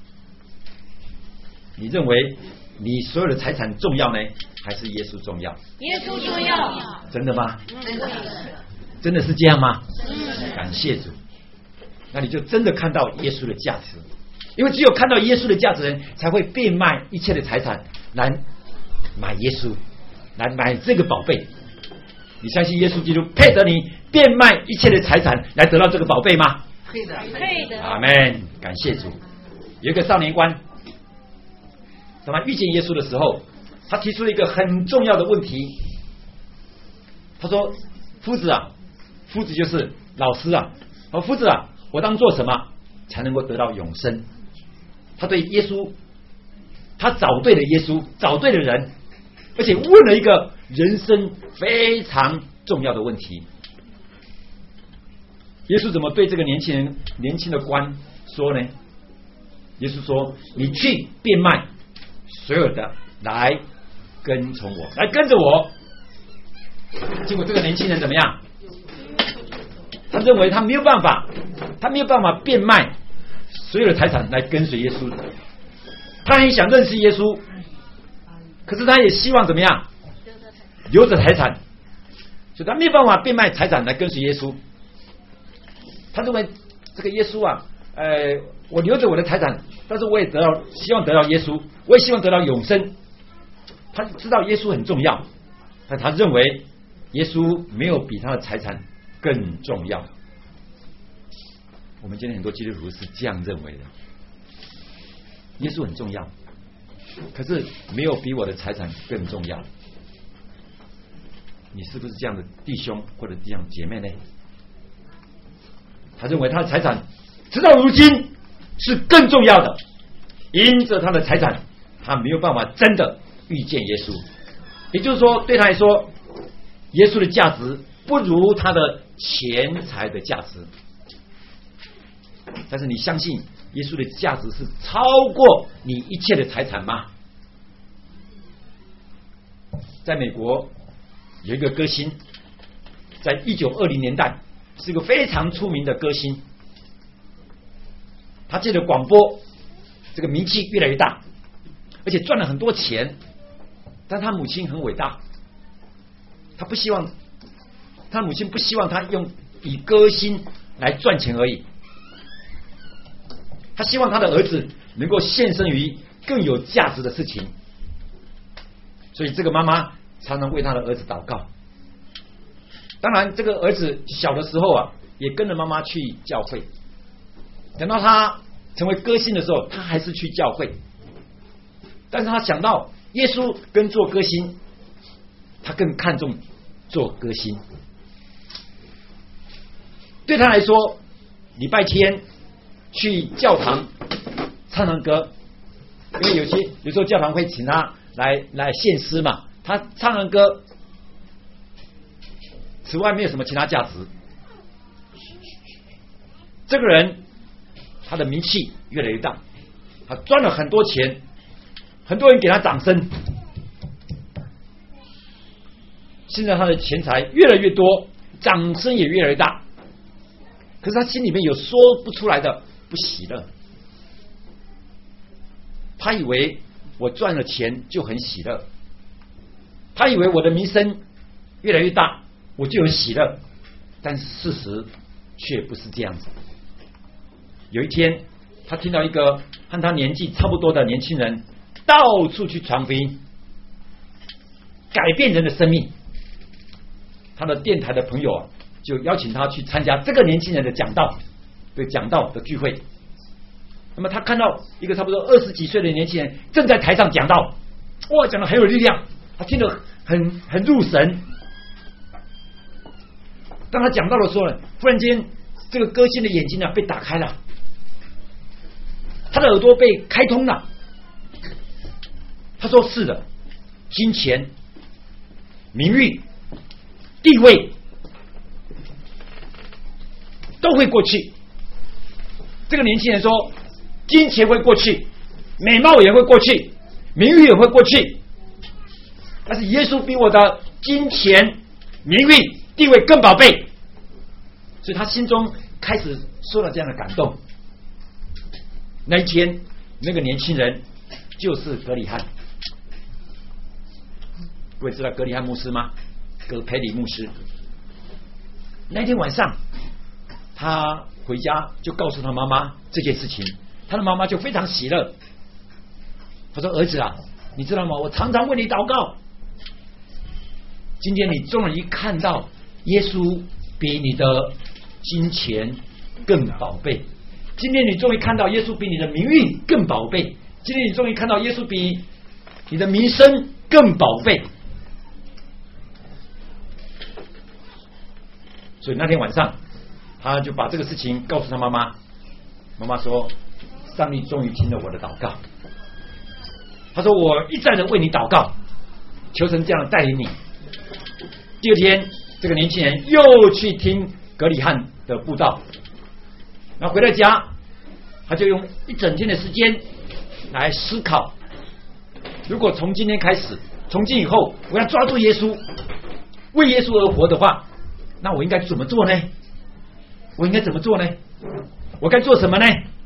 A: 你认为你所有的财产重要呢，还是耶稣重要？
B: 耶稣重要。
A: 真的吗？真的是这样吗？感谢主。那你就真的看到耶稣的价值，因为只有看到耶稣的价值的人，才会变卖一切的财产来买耶稣，来买这个宝贝。你相信耶稣基督配得你变卖一切的财产来得到这个宝贝吗？
B: 配的。
A: 阿们，感谢主。有一个少年官，当他遇见耶稣的时候，他提出了一个很重要的问题。他说：“夫子啊，夫子就是老师啊，夫子啊，我当做什么才能够得到永生？”他对耶稣，他找对了耶稣，找对了人，而且问了一个人生非常重要的问题。耶稣怎么对这个年轻的官说呢？耶稣说：“你去变卖所有的，来跟从我，来跟着我。”结果这个年轻人怎么样？他认为他没有办法变卖所有的财产来跟随耶稣的。他很想认识耶稣，可是他也希望怎么样？留着财产，所以他没有办法变卖财产来跟随耶稣。他认为这个耶稣啊，我留着我的财产，但是我也希望得到耶稣，我也希望得到永生。他知道耶稣很重要，但他认为耶稣没有比他的财产更重要。我们今天很多基督徒是这样认为的，耶稣很重要，可是没有比我的财产更重要。你是不是这样的弟兄或者这样姐妹呢？他认为他的财产直到如今是更重要的，因着他的财产，他没有办法真的遇见耶稣。也就是说，对他来说，耶稣的价值不如他的钱财的价值。但是你相信耶稣的价值是超过你一切的财产吗？在美国有一个歌星，在1920年代是一个非常出名的歌星，他借着广播，这个名气越来越大，而且赚了很多钱。但他母亲很伟大，他母亲不希望他以歌星来赚钱而已，他希望他的儿子能够献身于更有价值的事情。所以这个妈妈常常为他的儿子祷告。当然这个儿子小的时候啊，也跟着妈妈去教会，等到他成为歌星的时候，他还是去教会。但是他想到耶稣跟做歌星，他更看重做歌星。对他来说，礼拜天去教堂唱唱歌，因为有时候教堂会请他来献诗嘛，他唱唱歌，此外没有什么其他价值。这个人他的名气越来越大，他赚了很多钱，很多人给他掌声。现在他的钱财越来越多，掌声也越来越大，可是他心里面有说不出来的不喜乐。他以为我赚了钱就很喜乐，他以为我的名声越来越大我就有喜乐，但是事实却不是这样子。有一天他听到一个和他年纪差不多的年轻人到处去传福音，改变人的生命。他的电台的朋友啊，就邀请他去参加这个年轻人的讲道的聚会。那么他看到一个差不多20几岁的年轻人正在台上讲道，哇，讲得很有力量，他听得很入神。当他讲道的时候呢，忽然间这个歌星的眼睛啊被打开了，他的耳朵被开通了。他说是的，金钱、名誉、地位都会过去。这个年轻人说，金钱会过去，美貌也会过去，名誉也会过去，但是耶稣比我的金钱、名誉、地位更宝贝。所以他心中开始受到这样的感动。那一天那个年轻人就是葛理翰。各位知道葛理翰牧师吗？葛培理牧师。那天晚上他回家就告诉他妈妈这件事情，他的妈妈就非常喜乐。他说，儿子啊，你知道吗，我常常为你祷告，今天你终于看到耶稣比你的金钱更宝贝，今天你终于看到耶稣比你的名誉更宝贝，今天你终于看到耶稣比你的名声更宝贝。所以那天晚上他就把这个事情告诉他妈妈。妈妈说，上帝终于听了我的祷告。他说，我一再的为你祷告，求神这样带领你。第二天这个年轻人又去听葛理翰的布道，然后回到家他就用一整天的时间来思考，如果从今天开始，从今以后我要抓住耶稣，为耶稣而活的话，那我应该怎么做呢？我应该怎么做呢？我该做什么呢？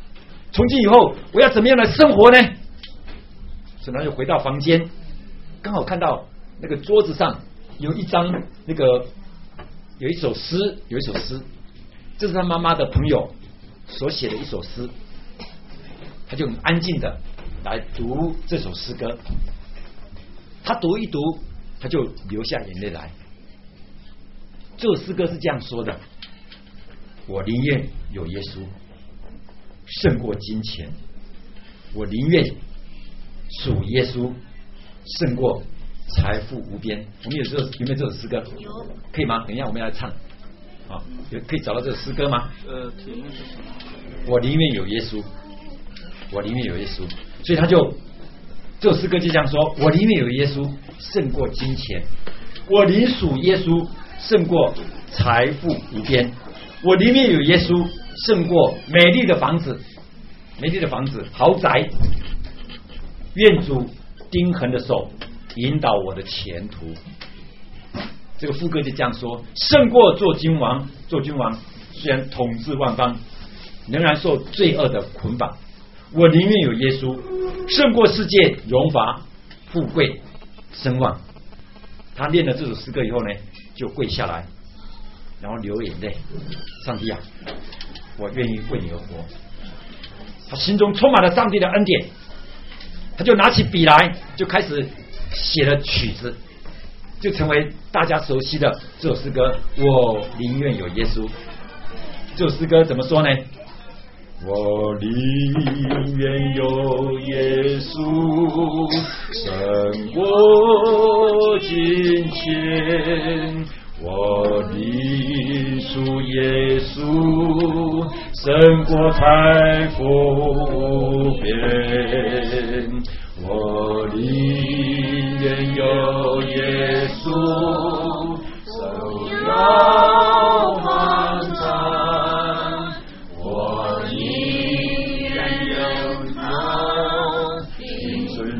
A: 从今以后我要怎么样来生活呢？所以他就回到房间，刚好看到那个桌子上有一张有一首诗，这是他妈妈的朋友所写的一首诗，他就很安静的来读这首诗歌。他读一读，他就流下眼泪来。这首诗歌是这样说的：我宁愿有耶稣胜过金钱，我宁愿属耶稣胜过财富无边。我们有没有这首诗歌？
B: 有，
A: 可以吗？等一下我们来唱。啊，可以找到这首诗歌吗？我宁愿有耶稣，我宁愿有耶稣。所以他就这首诗歌就这样说：我宁愿有耶稣胜过金钱，我宁属耶稣胜过财富无边，我宁愿有耶稣胜过美丽的房子，豪宅。愿主钉痕的手引导我的前途。这个副歌就这样说：胜过做君王，虽然统治万方，仍然受罪恶的捆绑。我宁愿有耶稣胜过世界荣华富贵声望。他念了这首诗歌以后呢，就跪下来，然后流眼泪。上帝啊，我愿意为你而活。他心中充满了上帝的恩典，他就拿起笔来，就开始写了曲子，就成为大家熟悉的这首诗歌。我宁愿有耶稣。这首诗歌怎么说呢？我宁愿有耶稣胜过金钱，我宁属耶稣胜过财富无边，我宁愿有耶稣手要放长，我宁愿有他平顺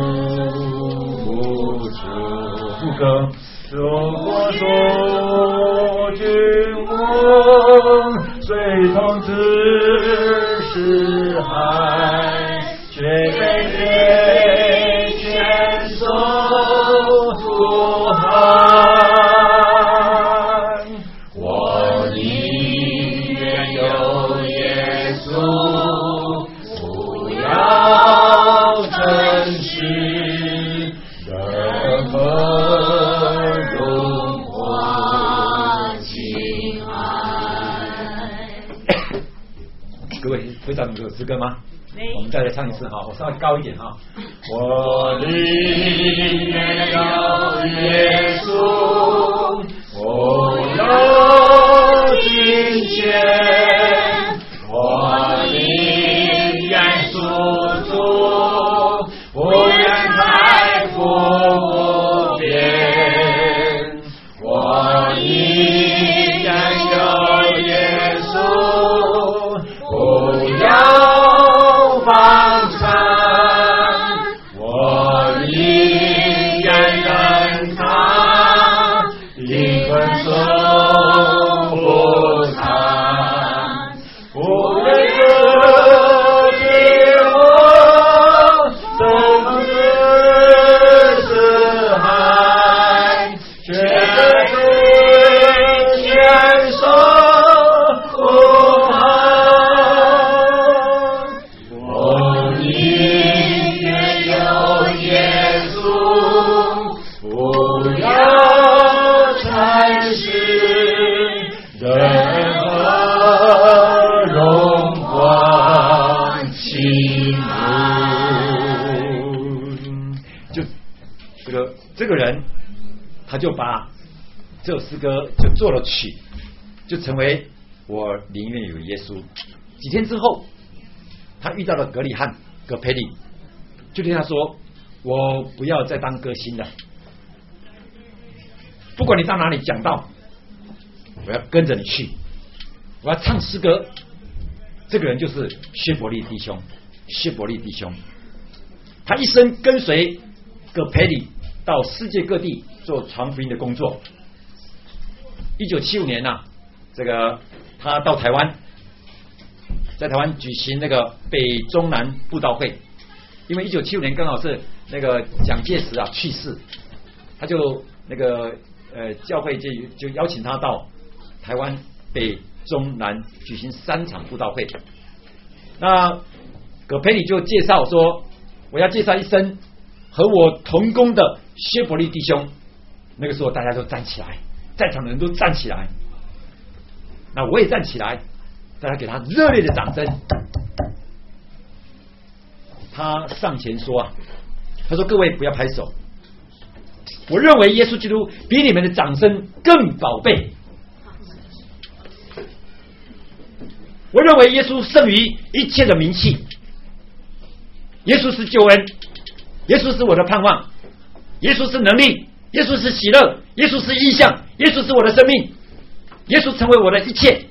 A: 如主。副歌：如果说君王虽统治四海，却被人全手不寒。我宁愿有耶稣，不要珍视任何荣华情爱。各位会唱这首诗歌吗？我们再来唱一次哈，我稍微高一点哈。我宁愿有耶稣，不要金钱，我宁愿属主，不愿财富无边，我宁愿有耶稣，不要放长，我宁愿忍他灵魂受不长，不愿舍弃我生死四海，却是全手不寒。我宁愿有耶稣，不要暂时任何荣华情慕。就这个人，他就把这首诗歌就做了曲，就成为我宁愿有耶稣。几天之后，他遇到了葛培理，就对他说：我不要再当歌星了，不管你到哪里讲道，我要跟着你去，我要唱诗歌。这个人就是薛伯利弟兄，他一生跟随葛培理到世界各地做传福音的工作。1975年这个他到台湾， 在台湾举行那个北中南布道会，因为1975年刚好是那个蒋介石去世，他就那个教会就邀请他到台湾北中南举行3场布道会。那葛培理就介绍说，我要介绍一声和我同工的薛伯利弟兄。那个时候大家都站起来，在场的人都站起来，那我也站起来，大家给他热烈的掌声。他上前说他说各位不要拍手，我认为耶稣基督比你们的掌声更宝贝，我认为耶稣胜于一切的名气，耶稣是救恩，耶稣是我的盼望，耶稣是能力，耶稣是喜乐，耶稣是意象，耶稣是我的生命，耶稣成为我的一切。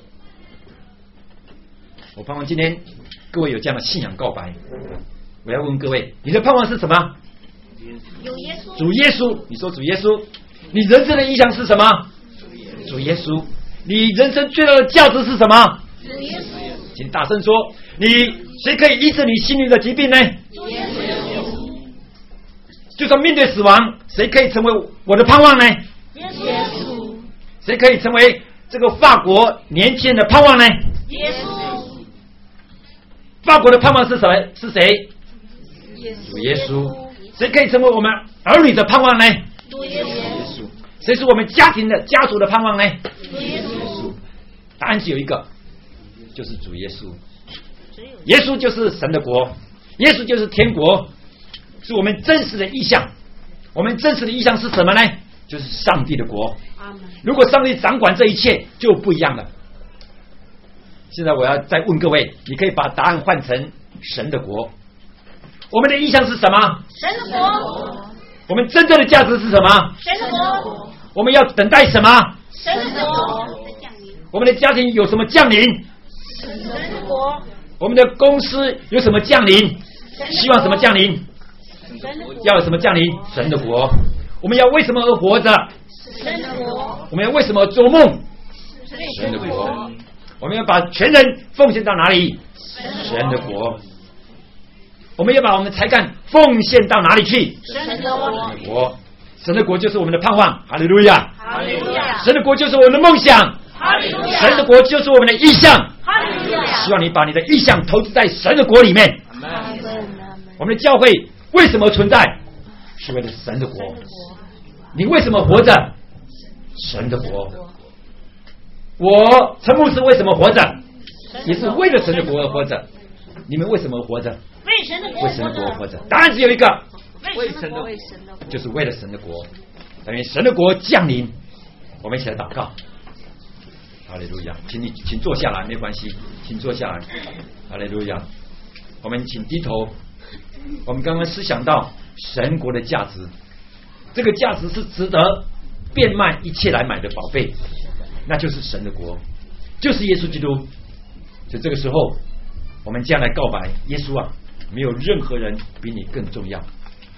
A: 我盼望今天各位有这样的信仰告白。我要问各位，你的盼望是什么？
B: 有耶稣。
A: 主耶稣。你说主耶稣，你人生的意向是什么？主耶稣。你人生最大的价值是什么？
B: 主耶稣。
A: 请大声说，谁可以医治你心灵的疾病呢？
B: 主耶稣。
A: 就算面对死亡，谁可以成为我的盼望呢？
B: 耶稣。
A: 谁可以成为这个法国年轻人的盼望呢？
B: 耶稣。
A: 法国的盼望是谁？是谁？主耶稣。谁可以成为我们儿女的盼望呢？
B: 主耶稣。
A: 谁是我们家庭的家族的盼望呢？
B: 主耶稣。
A: 答案只有一个，就是主耶稣。耶稣就是神的国，耶稣就是天国，是我们真实的意象。我们真实的意象是什么呢？就是上帝的国。如果上帝掌管这一切，就不一样了。现在我要再问各位，你可以把答案换成神的国。我们的意向是什么？
B: 神的国。
A: 我们真正的价值是什么？
B: 神的国。
A: 我们要等待什么？
B: 神的国。
A: 我们的家庭有什么降临？
B: 神的国。
A: 我们的公司有什么降临？希望什么降临？要有什么降临？神的国。我们要为什么而活着？
B: 神的国。
A: 我们要为什么做梦？神的国。我们要把全人奉献到哪里？神的国。我们要把我们的才干奉献到哪里去？
B: 神的
A: 国。神的国就是我们的盼望，哈利路亚！
B: 哈利路亚！
A: 神的国就是我们的梦想，
B: 哈利路亚！
A: 神的国就是我们的意向，
B: 哈利路亚！
A: 希望你把你的意向投资在神的国里面。我们的教会为什么存在？是为了神的国。你为什么活着？神的国。我陈牧师为什么活着？也是为了神的国而活着。你们为什么活着？
B: 为神的国
A: 活着。答案只有一个，
B: 为神的国，
A: 就是为了神的国。等于神的国降临，我们一起来祷告。哈利路亚！请坐下来，没关系，请坐下来。哈利路亚！我们请低头。我们刚刚思想到神国的价值，这个价值是值得变卖一切来买的宝贝，那就是神的国，就是耶稣基督。所以这个时候，我们这样来告白：耶稣啊，没有任何人比你更重要。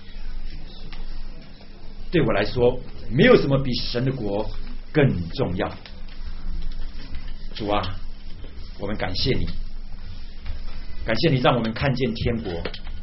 A: 对我来说，没有什么比神的国更重要。主啊，我们感谢你，感谢你让我们看见天国。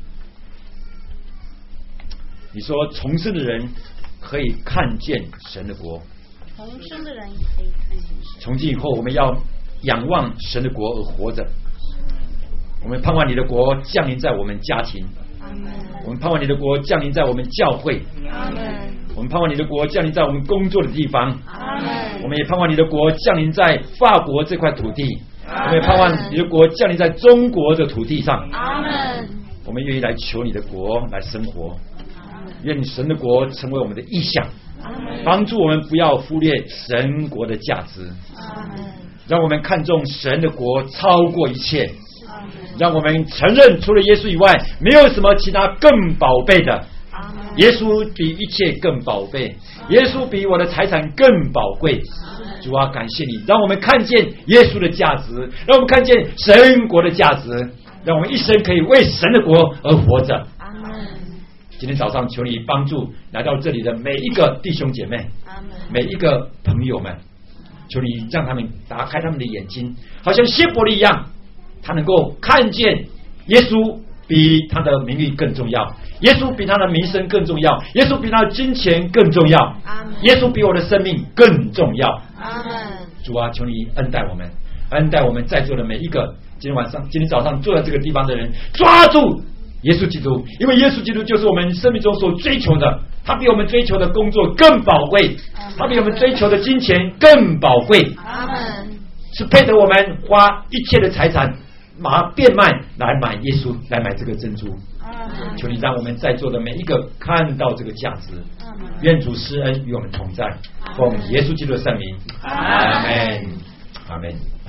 A: 你说重生的人可以看见神的国，
B: 重生的人可以看见神。
A: 从今以后，我们要仰望神的国而活着。我们盼望你的国降临在我们家庭，我们盼望你的国降临在我们教会，我们盼望你的国降临在我们工作的地方，我们也盼望你的国降临在法国这块土地，我们也盼望你的国降临在中国的土地上。我们愿意来求你的国来生活，愿神的国成为我们的意向，帮助我们不要忽略神国的价值，让我们看重神的国超过一切，让我们承认除了耶稣以外没有什么其他更宝贝的。耶稣比一切更宝贝，耶稣比我的财产更宝贵。主啊，感谢你让我们看见耶稣的价值，让我们看见神国的价值，让我们一生可以为神的国而活着。今天早上求你帮助来到这里的每一个弟兄姐妹，每一个朋友们，求你让他们打开他们的眼睛，好像谢伯利一样， 他能够看见耶稣比他的名誉更重要，耶稣比他的名声更重要，耶稣比他的金钱更重要，耶稣比我的生命更重要。
B: 阿门。
A: 主啊，求你恩待我们，恩待我们在座的每一个今天早上坐在这个地方的人，抓住耶稣基督，因为耶稣基督就是我们生命中所追求的，他比我们追求的工作更宝贵，他比我们追求的金钱更宝贵。
B: 阿门。
A: 是配得我们花一切的财产变卖来买耶稣，来买这个珍珠。求你让我们在座的每一个看到这个价值。愿主施恩与我们同在，奉耶稣基督的圣名，阿门，阿门。